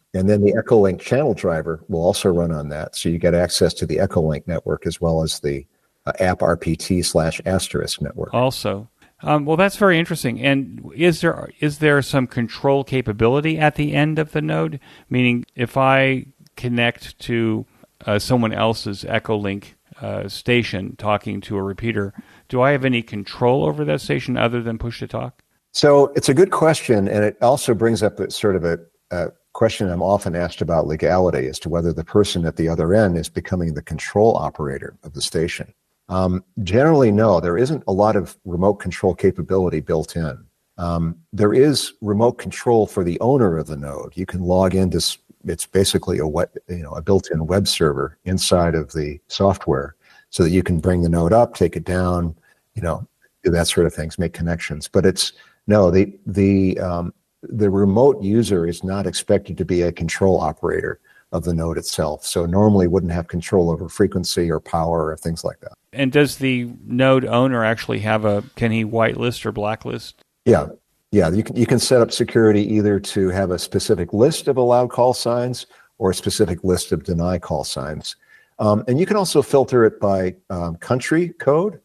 And then the Echolink channel driver will also run on that. So you get access to the Echolink network as well as the uh, app R P T slash asterisk network. Also. Um, well, that's very interesting. And is there is there some control capability at the end of the node? Meaning, if I connect to uh, someone else's Echolink uh, station talking to a repeater, do I have any control over that station other than push to talk? So it's a good question, and it also brings up a, sort of a, a question I'm often asked about legality as to whether the person at the other end is becoming the control operator of the station. Um, generally, no, there isn't a lot of remote control capability built in. Um, there is remote control for the owner of the node. You can log into, it's basically a web, you know, a built-in web server inside of the software so that you can bring the node up, take it down, you know, do that sort of things, make connections. But it's, no, the, the, um, the remote user is not expected to be a control operator of the node itself. So normally wouldn't have control over frequency or power or things like that. And does the node owner actually have a, can he whitelist or blacklist? Yeah. Yeah. You can, you can set up security either to have a specific list of allowed call signs or a specific list of deny call signs. Um, and you can also filter it by um, country code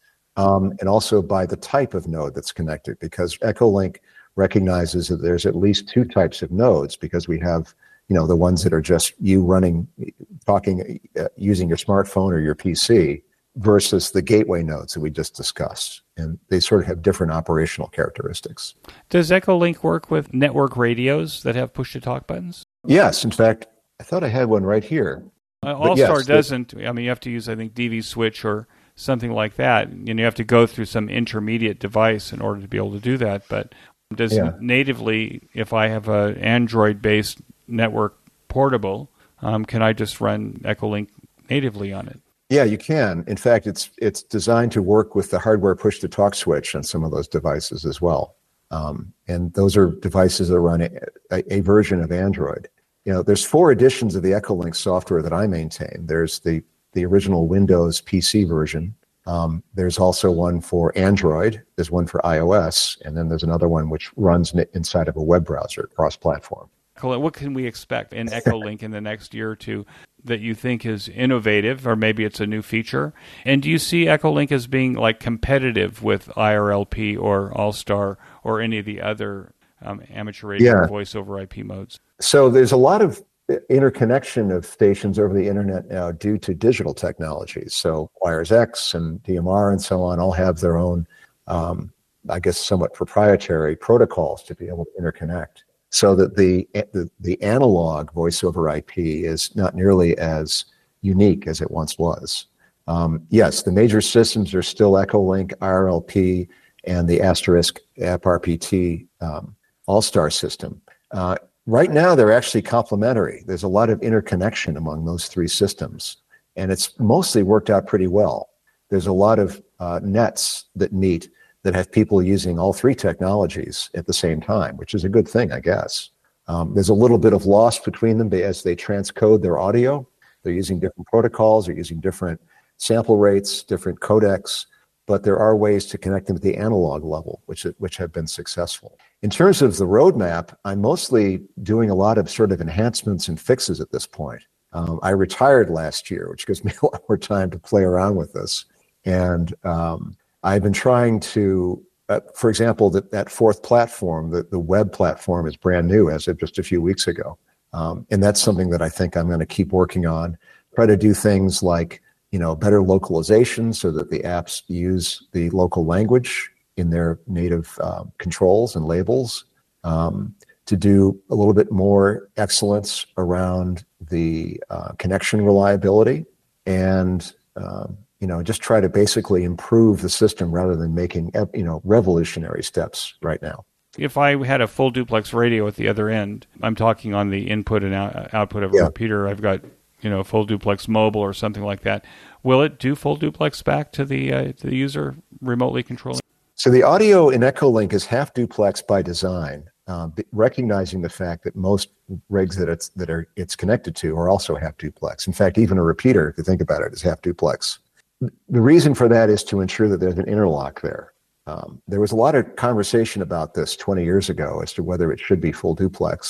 um, and also by the type of node that's connected, because Echolink recognizes that there's at least two types of nodes, because we have, you know, the ones that are just you running, talking, uh, using your smartphone or your P C versus the gateway nodes that we just discussed. And they sort of have different operational characteristics. Does Echolink work with network radios that have push-to-talk buttons? Yes. In fact, I thought I had one right here. Uh, All-Star yes, doesn't. I mean, you have to use, I think, D V switch or something like that. And you have to go through some intermediate device in order to be able to do that. But does yeah. natively, if I have an Android-based network portable, um, can I just run Echolink natively on it? Yeah, you can. In fact, it's it's designed to work with the hardware push-to-talk switch on some of those devices as well. Um, and those are devices that run a, a, a version of Android. You know, there's four editions of the Echolink software that I maintain. There's the the original Windows P C version. Um, there's also one for Android. There's one for iOS, and then there's another one which runs inside of a web browser, cross-platform. What can we expect in Echolink in the next year or two that you think is innovative, or maybe it's a new feature? And do you see Echolink as being like competitive with I R L P or All-Star or any of the other um, amateur radio yeah. voice over I P modes? So there's a lot of interconnection of stations over the internet now due to digital technologies. So WiresX and D M R and so on all have their own, um, I guess, somewhat proprietary protocols to be able to interconnect. So that the, the the analog voice over I P is not nearly as unique as it once was. Um, yes, the major systems are still Echolink, I R L P, and the Asterisk app R P T um, All-Star system. Uh, right now, they're actually complementary. There's a lot of interconnection among those three systems, and it's mostly worked out pretty well. There's a lot of uh, nets that meet that have people using all three technologies at the same time, which is a good thing, I guess. Um, there's a little bit of loss between them as they transcode their audio. They're using different protocols, they're using different sample rates, different codecs, but there are ways to connect them at the analog level, which, which have been successful. In terms of the roadmap, I'm mostly doing a lot of sort of enhancements and fixes at this point. Um, I retired last year, which gives me a lot more time to play around with this. And um, I've been trying to, uh, for example, that, that fourth platform, the, the web platform is brand new as of just a few weeks ago. Um, and that's something that I think I'm going to keep working on, try to do things like, you know, better localization so that the apps use the local language in their native uh, controls and labels, um, to do a little bit more excellence around the uh, connection reliability and, um, you know, just try to basically improve the system rather than making, you know, revolutionary steps right now. If I had a full duplex radio at the other end, I'm talking on the input and out- output of a yeah. repeater. I've got, you know, full duplex mobile or something like that. Will it do full duplex back to the uh, to the user remotely controlling? So the audio in Echolink is half duplex by design, uh, recognizing the fact that most rigs that it's that are it's connected to are also half duplex. In fact, even a repeater, if you think about it, is half duplex. The reason for that is to ensure that there's an interlock there. Um, there was a lot of conversation about this twenty years ago as to whether it should be full duplex.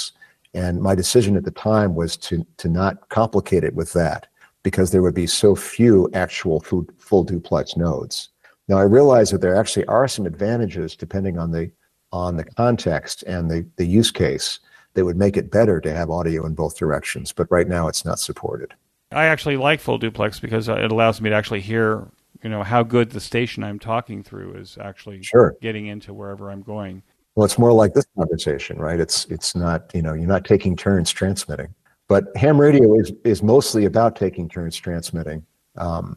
And my decision at the time was to to not complicate it with that, because there would be so few actual full, full duplex nodes. Now, I realize that there actually are some advantages depending on the on the context and the, the use case that would make it better to have audio in both directions. But right now, it's not supported. I actually like full duplex because it allows me to actually hear, you know, how good the station I'm talking through is actually Sure. getting into wherever I'm going. Well, it's more like this conversation, right? It's it's not, you know, you're not taking turns transmitting. But ham radio is, is mostly about taking turns transmitting. Um,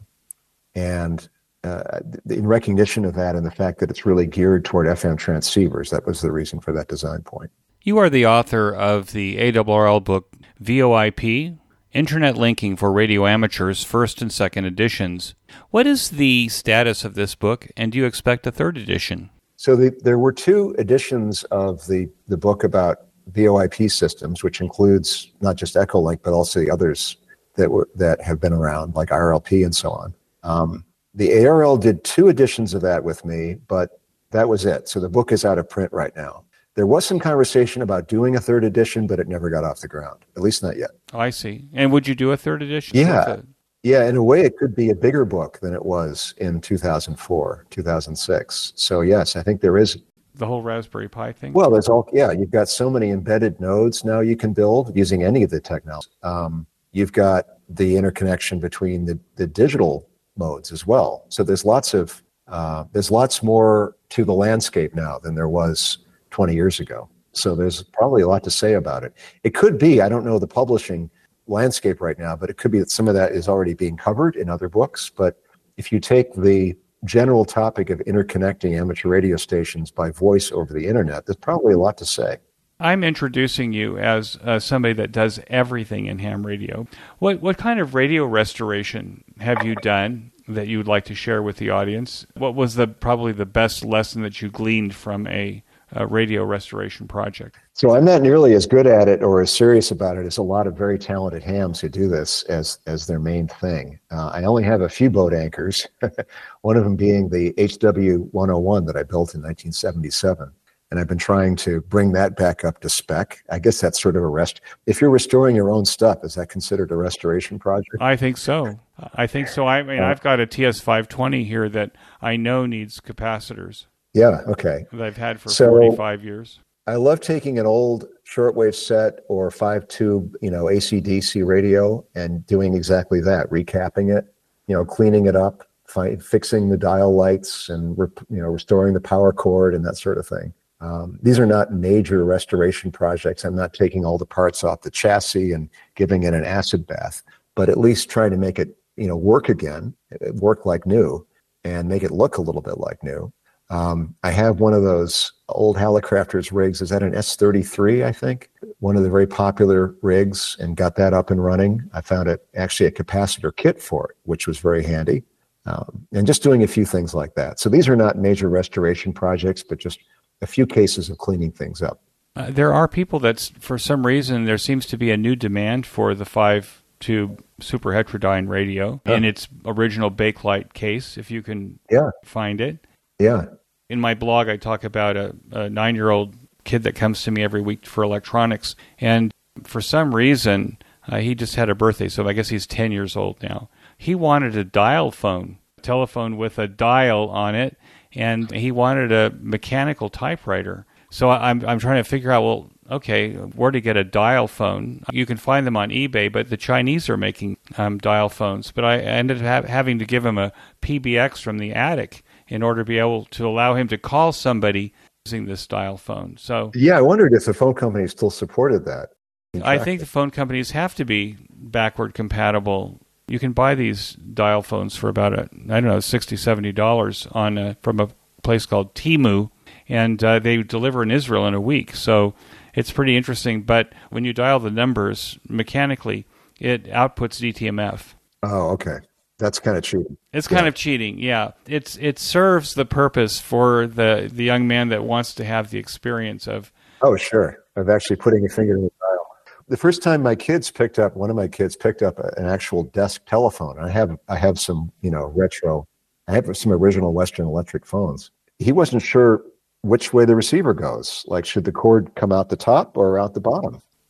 and uh, in recognition of that and the fact that it's really geared toward F M transceivers, that was the reason for that design point. You are the author of the A R R L book V O I P, Internet Linking for Radio Amateurs, first and second editions. What is the status of this book, and do you expect a third edition? So the, there were two editions of the, the book about V O I P systems, which includes not just Echolink, but also the others that were that have been around, like I R L P and so on. Um, the A R L did two editions of that with me, but that was it. So the book is out of print right now. There was some conversation about doing a third edition, but it never got off the ground, at least not yet. Oh, I see. And would you do a third edition? Yeah. Yeah, in a way, it could be a bigger book than it was in two thousand four, two thousand six. So yes, I think there is. The whole Raspberry Pi thing? Well, there's all, yeah, you've got so many embedded nodes now you can build using any of the technology. Um, you've got the interconnection between the, the digital modes as well. So there's lots of, uh, there's lots more to the landscape now than there was twenty years ago. So there's probably a lot to say about it. It could be, I don't know the publishing landscape right now, but it could be that some of that is already being covered in other books. But if you take the general topic of interconnecting amateur radio stations by voice over the internet, there's probably a lot to say. I'm introducing you as uh, somebody that does everything in ham radio. What what kind of radio restoration have you done that you would like to share with the audience? What was the probably the best lesson that you gleaned from a, a radio restoration project? So I'm not nearly as good at it or as serious about it as a lot of very talented hams who do this as as their main thing. Uh, I only have a few boat anchors, one of them being the H W one oh one that I built in nineteen seventy-seven. And I've been trying to bring that back up to spec. I guess that's sort of a rest. If you're restoring your own stuff, is that considered a restoration project? I think so. I think so. I mean, I've got a T S five twenty here that I know needs capacitors. Yeah, okay. That I've had for so, forty-five years. I love taking an old shortwave set or five tube, you know, A C D C radio and doing exactly that, recapping it, you know, cleaning it up, fi- fixing the dial lights and, re- you know, restoring the power cord and that sort of thing. Um, these are not major restoration projects. I'm not taking all the parts off the chassis and giving it an acid bath, but at least try to make it, you know, work again, work like new and make it look a little bit like new. Um, I have one of those old Hallicrafters rigs. Is that an S thirty-three, I think? One of the very popular rigs, and got that up and running. I found it actually a capacitor kit for it, which was very handy. Um, and just doing a few things like that. So these are not major restoration projects, but just a few cases of cleaning things up. Uh, there are people that, for some reason, there seems to be a new demand for the five-tube super heterodyne radio yeah. in its original Bakelite case, if you can yeah. find it. Yeah. In my blog, I talk about a, a nine-year-old kid that comes to me every week for electronics, and for some reason, uh, he just had a birthday, so I guess he's ten years old now. He wanted a dial phone, a telephone with a dial on it, and he wanted a mechanical typewriter. So I'm I'm trying to figure out, well, okay, where to get a dial phone. You can find them on eBay, but the Chinese are making um, dial phones. But I ended up ha- having to give him a P B X from the attic in order to be able to allow him to call somebody using this dial phone. So yeah, I wondered if the phone company still supported that. I think the phone companies have to be backward compatible. You can buy these dial phones for about, a, I don't know, sixty dollars, seventy dollars on a, from a place called Temu, and uh, they deliver in Israel in a week. So it's pretty interesting. But when you dial the numbers mechanically, it outputs D T M F. Oh, okay. That's kind of cheating. It's kind yeah. of cheating, yeah. It's It serves the purpose for the, the young man that wants to have the experience of... Oh, sure. Of actually putting a finger in the dial. The first time my kids picked up, one of my kids picked up an actual desk telephone. I have I have some, you know, retro, I have some original Western Electric phones. He wasn't sure which way the receiver goes. Like, should the cord come out the top or out the bottom?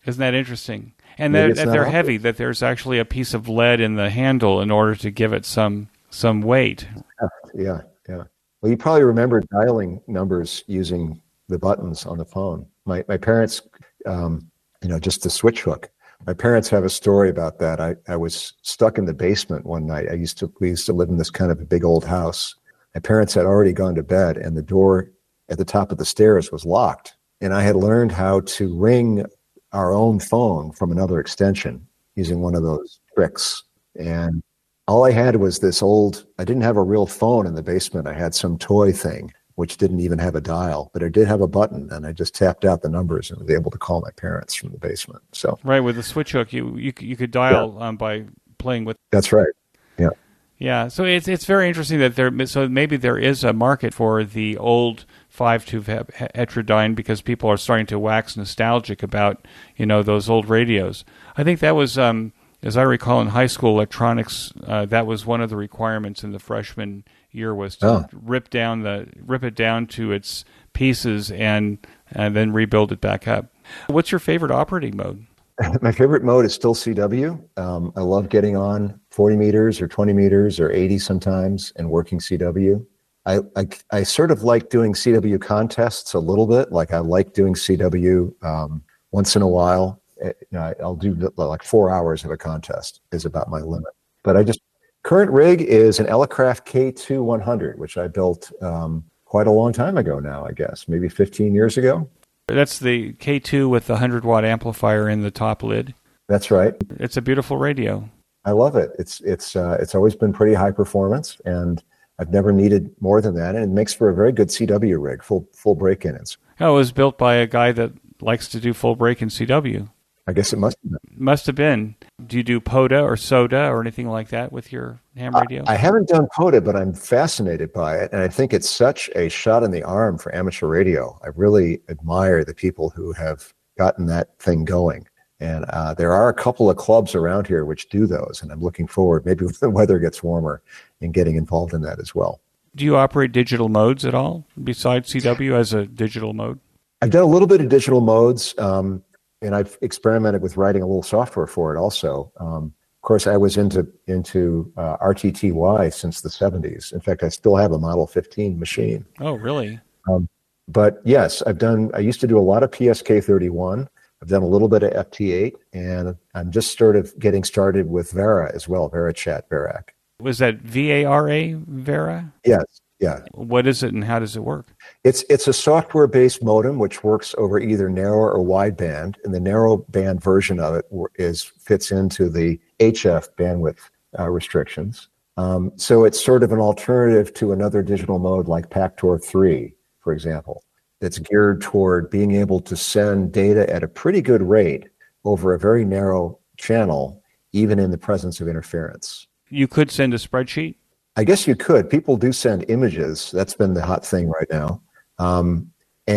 Isn't that interesting? And Maybe that, it's that not they're obvious. heavy, that there's actually a piece of lead in the handle in order to give it some some weight. Yeah, yeah. Well, you probably remember dialing numbers using the buttons on the phone. My my parents, um, you know, just the switch hook. My parents have a story about that. I, I was stuck in the basement one night. I used to we used to live in this kind of a big old house. My parents had already gone to bed, and the door at the top of the stairs was locked. And I had learned how to ring our own phone from another extension using one of those tricks. And all I had was this old, I didn't have a real phone in the basement. I had some toy thing, which didn't even have a dial, but it did have a button. And I just tapped out the numbers and was able to call my parents from the basement. So Right, with the switch hook, you you, you could dial yeah. um, by playing with. That's right. Yeah. Yeah, so it's it's very interesting that there. So maybe there is a market for the old five two Heterodyne because people are starting to wax nostalgic about you know those old radios. I think that was, um, as I recall, in high school electronics, uh, that was one of the requirements in the freshman year was to oh. rip down the rip it down to its pieces and and then rebuild it back up. What's your favorite operating mode? My favorite mode is still C W. Um, I love getting on forty meters or twenty meters or eighty sometimes and working C W. I, I, I sort of like doing C W contests a little bit. Like I like doing C W um, once in a while. You know, I'll do like four hours of a contest is about my limit. But I just, current rig is an Elecraft K two one hundred, which I built um, quite a long time ago now, I guess, maybe fifteen years ago. That's the K two with the one hundred watt amplifier in the top lid. That's right. It's a beautiful radio. I love it. It's it's uh, it's always been pretty high performance, and I've never needed more than that. And it makes for a very good C W rig, full full break-ins. Oh, it was built by a guy that likes to do full break-in C W. I guess it must have been. Must have been. Do you do POTA or SOTA or anything like that with your ham radio? I, I haven't done POTA, but I'm fascinated by it. And I think it's such a shot in the arm for amateur radio. I really admire the people who have gotten that thing going. And uh, there are a couple of clubs around here which do those. And I'm looking forward, maybe when the weather gets warmer, in getting involved in that as well. Do you operate digital modes at all besides C W as a digital mode? I've done a little bit of digital modes. Um, And I've experimented with writing a little software for it also. Um, of course, I was into into uh, R T T Y since the seventies. In fact, I still have a Model fifteen machine. Oh, really? Um, but yes, I've done. I used to do a lot of P S K thirty-one. I've done a little bit of F T eight, and I'm just sort of getting started with Vera as well. VeraChat, Verac. Was that V A R A, Vera? Yes. Yeah. What is it and how does it work? It's it's a software-based modem which works over either narrow or wideband, and the narrow band version of it is fits into the H F bandwidth uh, restrictions. Um, so it's sort of an alternative to another digital mode like Pactor three, for example, that's geared toward being able to send data at a pretty good rate over a very narrow channel, even in the presence of interference. You could send a spreadsheet? I guess you could. People do send images. That's been the hot thing right now. Um,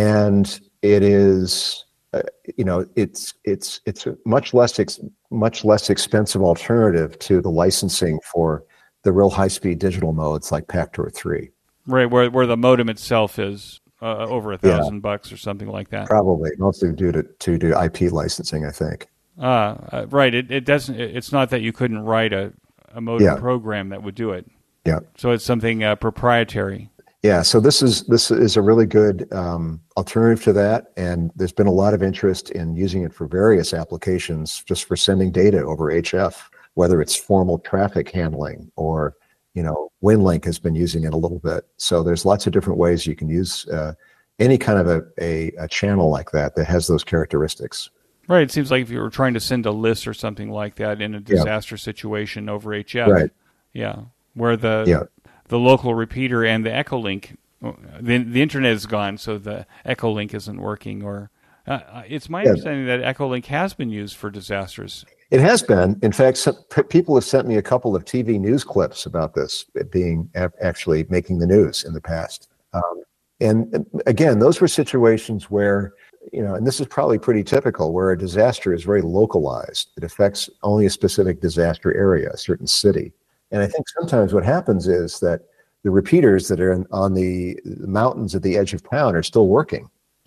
and it is, uh, you know, it's it's it's a much less ex- much less expensive alternative to the licensing for the real high speed digital modes like Pactor three. Right, where where the modem itself is uh, over a thousand yeah. bucks or something like that. Probably mostly due to to do I P licensing, I think. Uh, uh right. It it doesn't. It's not that you couldn't write a a modem yeah. program that would do it. Yeah. So it's something uh, proprietary. Yeah. So this is this is a really good um, alternative to that, and there's been a lot of interest in using it for various applications, just for sending data over H F, whether it's formal traffic handling or, you know, WinLink has been using it a little bit. So there's lots of different ways you can use uh, any kind of a, a a channel like that that has those characteristics. Right. It seems like if you were trying to send a list or something like that in a disaster yeah. situation over H F. Right. Yeah. Where the yeah. the local repeater and the Echolink, the the internet is gone, so the Echolink isn't working. Or uh, it's my yeah. understanding that Echolink has been used for disasters. It has been. In fact, some, people have sent me a couple of T V news clips about this being actually making the news in the past. Um, and again, those were situations where, you know, and this is probably pretty typical, where a disaster is very localized. It affects only a specific disaster area, a certain city. And I think sometimes what happens is that the repeaters that are in, on the mountains at the edge of town are still working,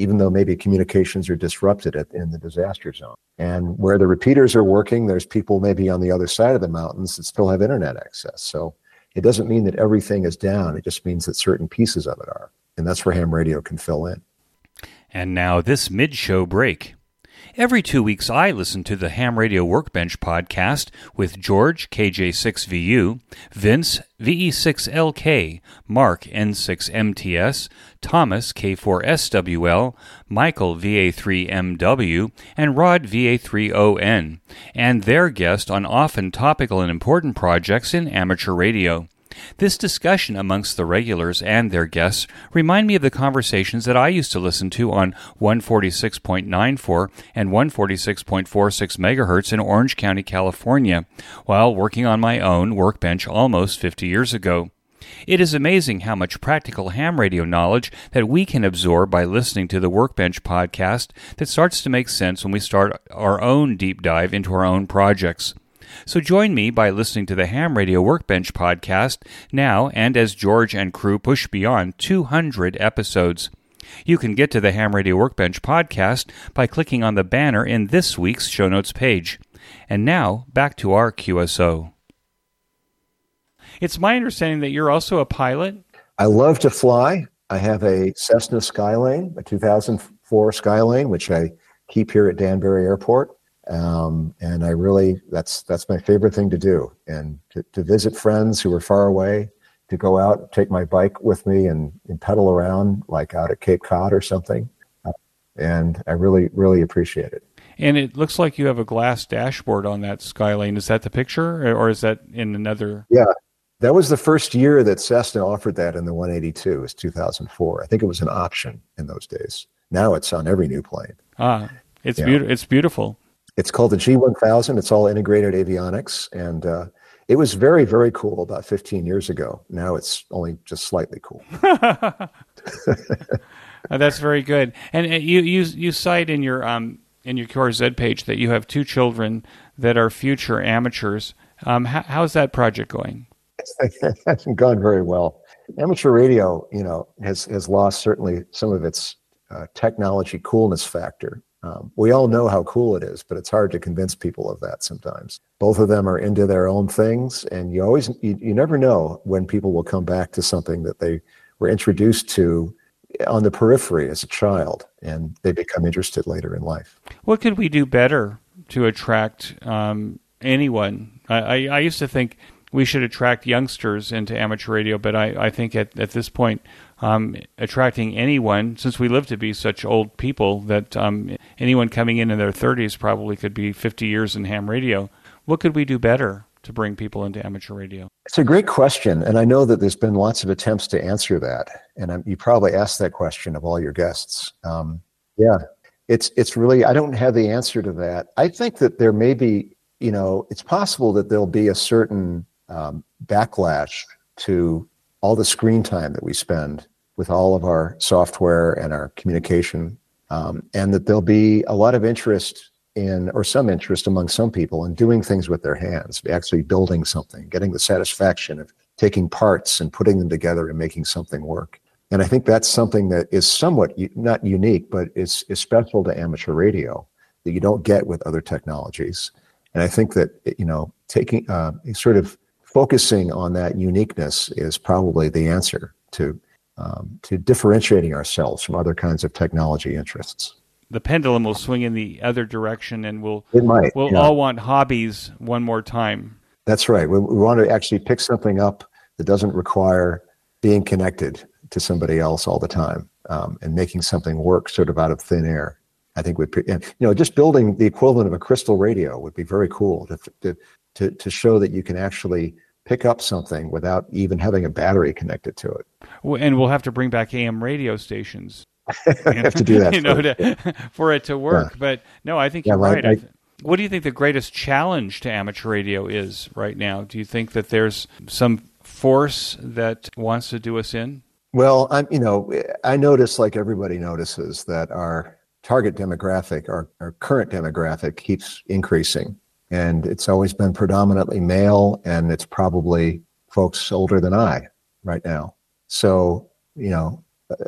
even though maybe communications are disrupted at, in the disaster zone. And where the repeaters are working, there's people maybe on the other side of the mountains that still have internet access. So it doesn't mean that everything is down. It just means that certain pieces of it are. And that's where ham radio can fill in. And now this mid-show break. Every two weeks, I listen to the Ham Radio Workbench podcast with George, K J six V U, Vince, V E six L K, Mark, N six M T S, Thomas, K four S W L, Michael, V A three M W, and Rod, V A three O N, and their guest on often topical and important projects in amateur radio. This discussion amongst the regulars and their guests remind me of the conversations that I used to listen to on one forty-six point nine four and one forty-six point four six megahertz in Orange County, California, while working on my own workbench almost fifty years ago. It is amazing how much practical ham radio knowledge that we can absorb by listening to the Workbench podcast that starts to make sense when we start our own deep dive into our own projects. So join me by listening to the Ham Radio Workbench podcast now and as George and crew push beyond two hundred episodes. You can get to the Ham Radio Workbench podcast by clicking on the banner in this week's show notes page. And now, back to our Q S O. It's my understanding that you're also a pilot. I love to fly. I have a Cessna Skylane, a two thousand four Skylane, which I keep here at Danbury Airport. Um, and I really, that's that's my favorite thing to do. And to, to visit friends who are far away, to go out, take my bike with me and, and pedal around, like out at Cape Cod or something. Uh, and I really, really appreciate it. And it looks like you have a glass dashboard on that Skylane. Is that the picture, or, or is that in another? Yeah, that was the first year that Cessna offered that in the one eighty-two. It was two thousand four. I think it was an option in those days. Now it's on every new plane. Ah, it's yeah. beautiful. It's beautiful. It's called the G one thousand. It's all integrated avionics. And uh, it was very, very cool about fifteen years ago. Now it's only just slightly cool. That's very good. And uh, you, you you cite in your um in your Q R Z page that you have two children that are future amateurs. Um, how, how's that project going? It hasn't gone very well. Amateur radio, you know, has, has lost certainly some of its uh, technology coolness factor. Um, we all know how cool it is, but it's hard to convince people of that sometimes. Both of them are into their own things, and you always, you, you never know when people will come back to something that they were introduced to on the periphery as a child, and they become interested later in life. What could we do better to attract um, anyone? I, I, I used to think we should attract youngsters into amateur radio, but I, I think at, at this point, um, attracting anyone, since we live to be such old people, that um, anyone coming in in their thirties probably could be fifty years in ham radio. What could we do better to bring people into amateur radio? It's a great question, and I know that there's been lots of attempts to answer that, and I'm, you probably asked that question of all your guests. Um, yeah, it's it's really, I don't have the answer to that. I think that there may be, you know, it's possible that there'll be a certain um, backlash to all the screen time that we spend with all of our software and our communication, um, and that there'll be a lot of interest in, or some interest among some people in doing things with their hands, actually building something, getting the satisfaction of taking parts and putting them together and making something work. And I think that's something that is somewhat, not unique, but is, is special to amateur radio that you don't get with other technologies. And I think that, you know, taking, uh, sort of focusing on that uniqueness is probably the answer to um, to differentiating ourselves from other kinds of technology interests. The pendulum will swing in the other direction, and we'll it might, we'll yeah. all want hobbies one more time. That's right. We, we want to actually pick something up that doesn't require being connected to somebody else all the time, um, and making something work sort of out of thin air. I think would, you know, just building the equivalent of a crystal radio would be very cool to to to, to show that you can actually pick up something without even having a battery connected to it. And we'll have to bring back A M radio stations. I have to do that, you know, to, for it to work. Yeah. But no, I think you're yeah, right. I, I, what do you think the greatest challenge to amateur radio is right now? Do you think that there's some force that wants to do us in? Well, I'm, you know, I notice, like everybody notices, that our target demographic, our, our current demographic, keeps increasing. And it's always been predominantly male, and it's probably folks older than I right now. So, you know,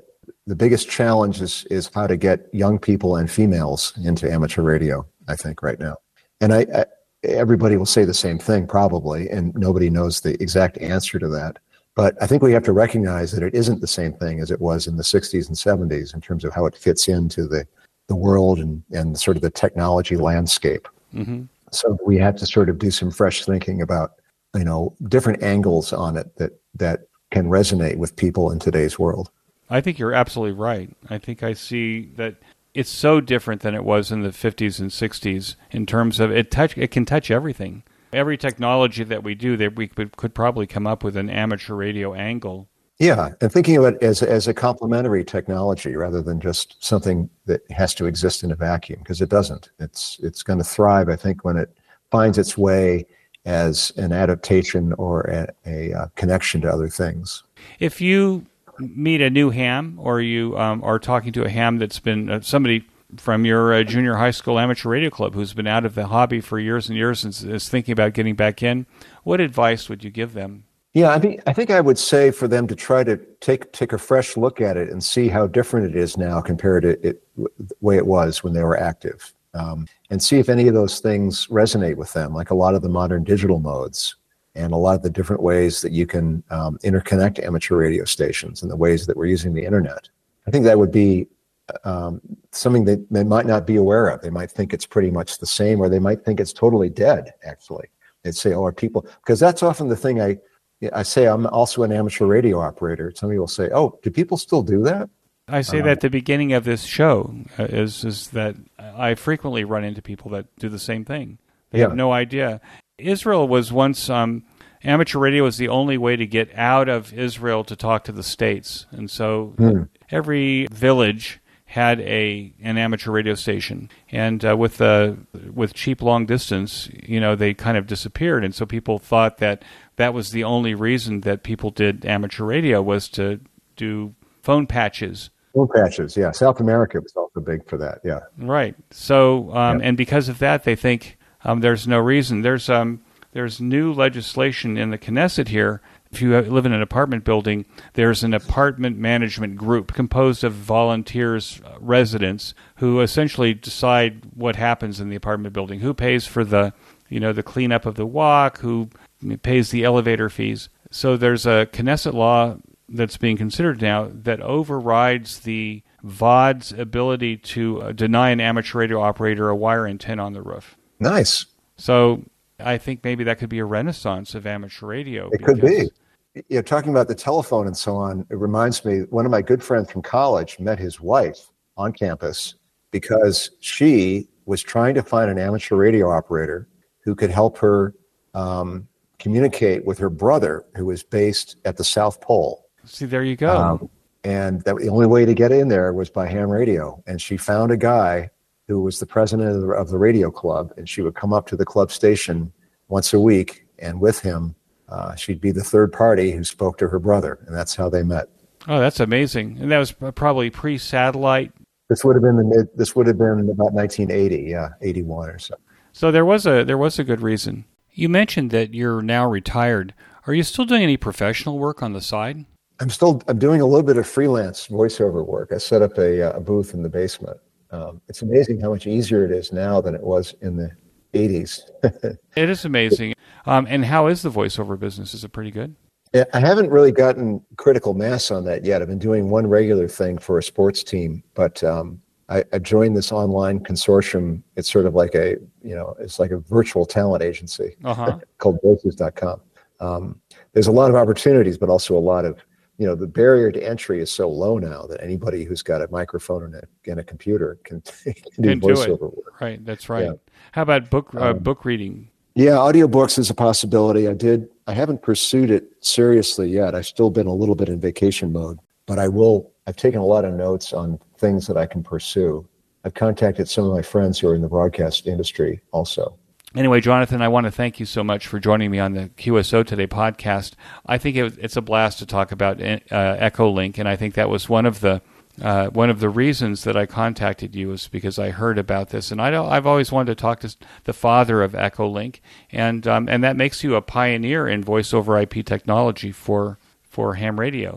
the biggest challenge is is how to get young people and females into amateur radio, I think, right now. And I, I everybody will say the same thing probably, and nobody knows the exact answer to that. But I think we have to recognize that it isn't the same thing as it was in the sixties and seventies in terms of how it fits into the, the world and, and sort of the technology landscape. Mm-hmm. So we have to sort of do some fresh thinking about, you know, different angles on it that, that can resonate with people in today's world. I think you're absolutely right. I think I see that it's so different than it was in the fifties and sixties in terms of it touch. It can touch everything. Every technology that we do, that we could, could probably come up with an amateur radio angle. Yeah, and thinking of it as as a complementary technology rather than just something that has to exist in a vacuum, because it doesn't. It's it's going to thrive, I think, when it finds its way as an adaptation or a, a uh, connection to other things. If you meet a new ham, or you um, are talking to a ham that's been uh, somebody from your uh, junior high school amateur radio club who's been out of the hobby for years and years and is thinking about getting back in, what advice would you give them? Yeah, I think I think I would say for them to try to take take a fresh look at it and see how different it is now compared to it, the way it was when they were active, um, and see if any of those things resonate with them, like a lot of the modern digital modes and a lot of the different ways that you can um, interconnect amateur radio stations and the ways that we're using the internet. I think that would be Um, something that they might not be aware of. They might think it's pretty much the same, or they might think it's totally dead, actually. They'd say, oh, are people, because that's often the thing I, I say, I'm also an amateur radio operator. Somebody will say, oh, do people still do that? I say um, that at the beginning of this show uh, is, is that I frequently run into people that do the same thing. They yeah. have no idea. Israel was once, um, amateur radio was the only way to get out of Israel to talk to the States. And so hmm. every village had a an amateur radio station, and uh, with uh, with cheap long distance, you know, they kind of disappeared, and so people thought that that was the only reason that people did amateur radio was to do phone patches. Phone patches, yeah. South America was also big for that, yeah. Right. So, um, yeah. and because of that, they think um, there's no reason. There's um there's new legislation in the Knesset here. If you live in an apartment building, there's an apartment management group composed of volunteers, uh, residents, who essentially decide what happens in the apartment building, who pays for the, you know, the cleanup of the walk, who pays the elevator fees. So there's a Knesset law that's being considered now that overrides the V O D's ability to uh, deny an amateur radio operator a wire antenna on the roof. Nice. So I think maybe that could be a renaissance of amateur radio. It could be. You know, talking about the telephone and so on, it reminds me, one of my good friends from college met his wife on campus because she was trying to find an amateur radio operator who could help her um, communicate with her brother, who was based at the South Pole. See, there you go. Um, and that, the only way to get in there was by ham radio. And she found a guy who was the president of the, of the radio club, and she would come up to the club station once a week, and with him, Uh, she'd be the third party who spoke to her brother, and that's how they met. Oh, that's amazing! And that was probably pre-satellite. This would have been the mid. This would have been about nineteen eighty, yeah, eighty-one or so. So there was a there was a good reason. You mentioned that you're now retired. Are you still doing any professional work on the side? I'm still. I'm doing a little bit of freelance voiceover work. I set up a, a booth in the basement. Um, it's amazing how much easier it is now than it was in the eighties. It is amazing. Um, and how is the voiceover business? Is it pretty good? Yeah, I haven't really gotten critical mass on that yet. I've been doing one regular thing for a sports team, but um, I, I joined this online consortium. It's sort of like a, you know, it's like a virtual talent agency uh-huh. called voices dot com. Um, there's a lot of opportunities, but also a lot of, you know, the barrier to entry is so low now that anybody who's got a microphone and a, and a computer can, can do can voiceover do work. Right, that's right. Yeah. How about book uh, um, book reading? Yeah, audiobooks is a possibility. I did. I haven't pursued it seriously yet. I've still been a little bit in vacation mode, but I will. I've taken a lot of notes on things that I can pursue. I've contacted some of my friends who are in the broadcast industry also. Anyway, Jonathan, I want to thank you so much for joining me on the Q S O Today podcast. I think it, it's a blast to talk about uh, Echolink, and I think that was one of the Uh, one of the reasons that I contacted you is because I heard about this, and I don't, I've always wanted to talk to the father of Echolink, and um, and that makes you a pioneer in voice over I P technology for for ham radio.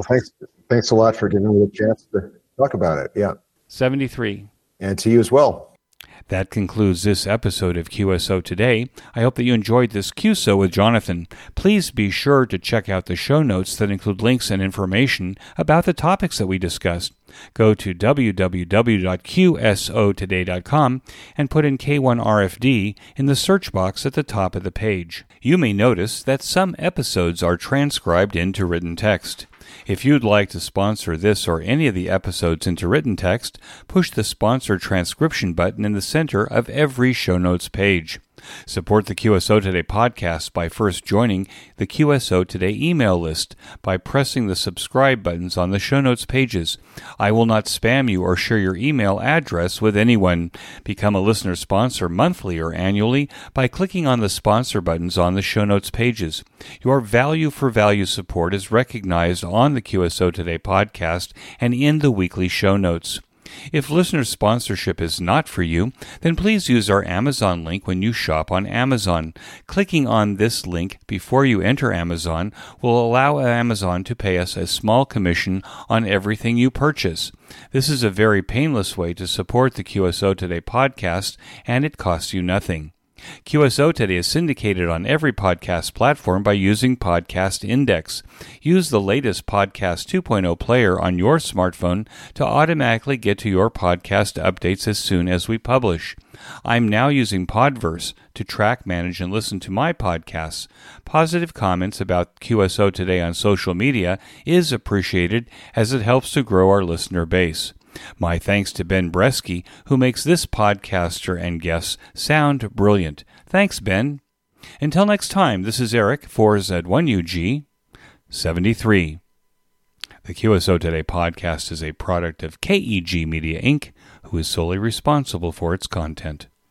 Well, thanks, thanks a lot for giving me the chance to talk about it. Yeah. seventy-three. And to you as well. That concludes this episode of Q S O Today. I hope that you enjoyed this Q S O with Jonathan. Please be sure to check out the show notes that include links and information about the topics that we discussed. Go to w w w dot q s o today dot com and put in K one R F D in the search box at the top of the page. You may notice that some episodes are transcribed into written text. If you'd like to sponsor this or any of the episodes into written text, push the Sponsor Transcription button in the center of every show notes page. Support the Q S O Today podcast by first joining the Q S O Today email list by pressing the subscribe buttons on the show notes pages. I will not spam you or share your email address with anyone. Become a listener sponsor monthly or annually by clicking on the sponsor buttons on the show notes pages. Your value for value support is recognized on the Q S O Today podcast and in the weekly show notes. If listener sponsorship is not for you, then please use our Amazon link when you shop on Amazon. Clicking on this link before you enter Amazon will allow Amazon to pay us a small commission on everything you purchase. This is a very painless way to support the Q S O Today podcast, and it costs you nothing. Q S O Today is syndicated on every podcast platform by using Podcast Index. Use the latest Podcast two point oh player on your smartphone to automatically get to your podcast updates as soon as we publish. I'm now using Podverse to track, manage, and listen to my podcasts. Positive comments about Q S O Today on social media is appreciated as it helps to grow our listener base. My thanks to Ben Bresky, who makes this podcaster and guests sound brilliant. Thanks, Ben. Until next time, this is Eric for Z one U G seventy-three. The Q S O Today podcast is a product of K E G Media Incorporated, who is solely responsible for its content.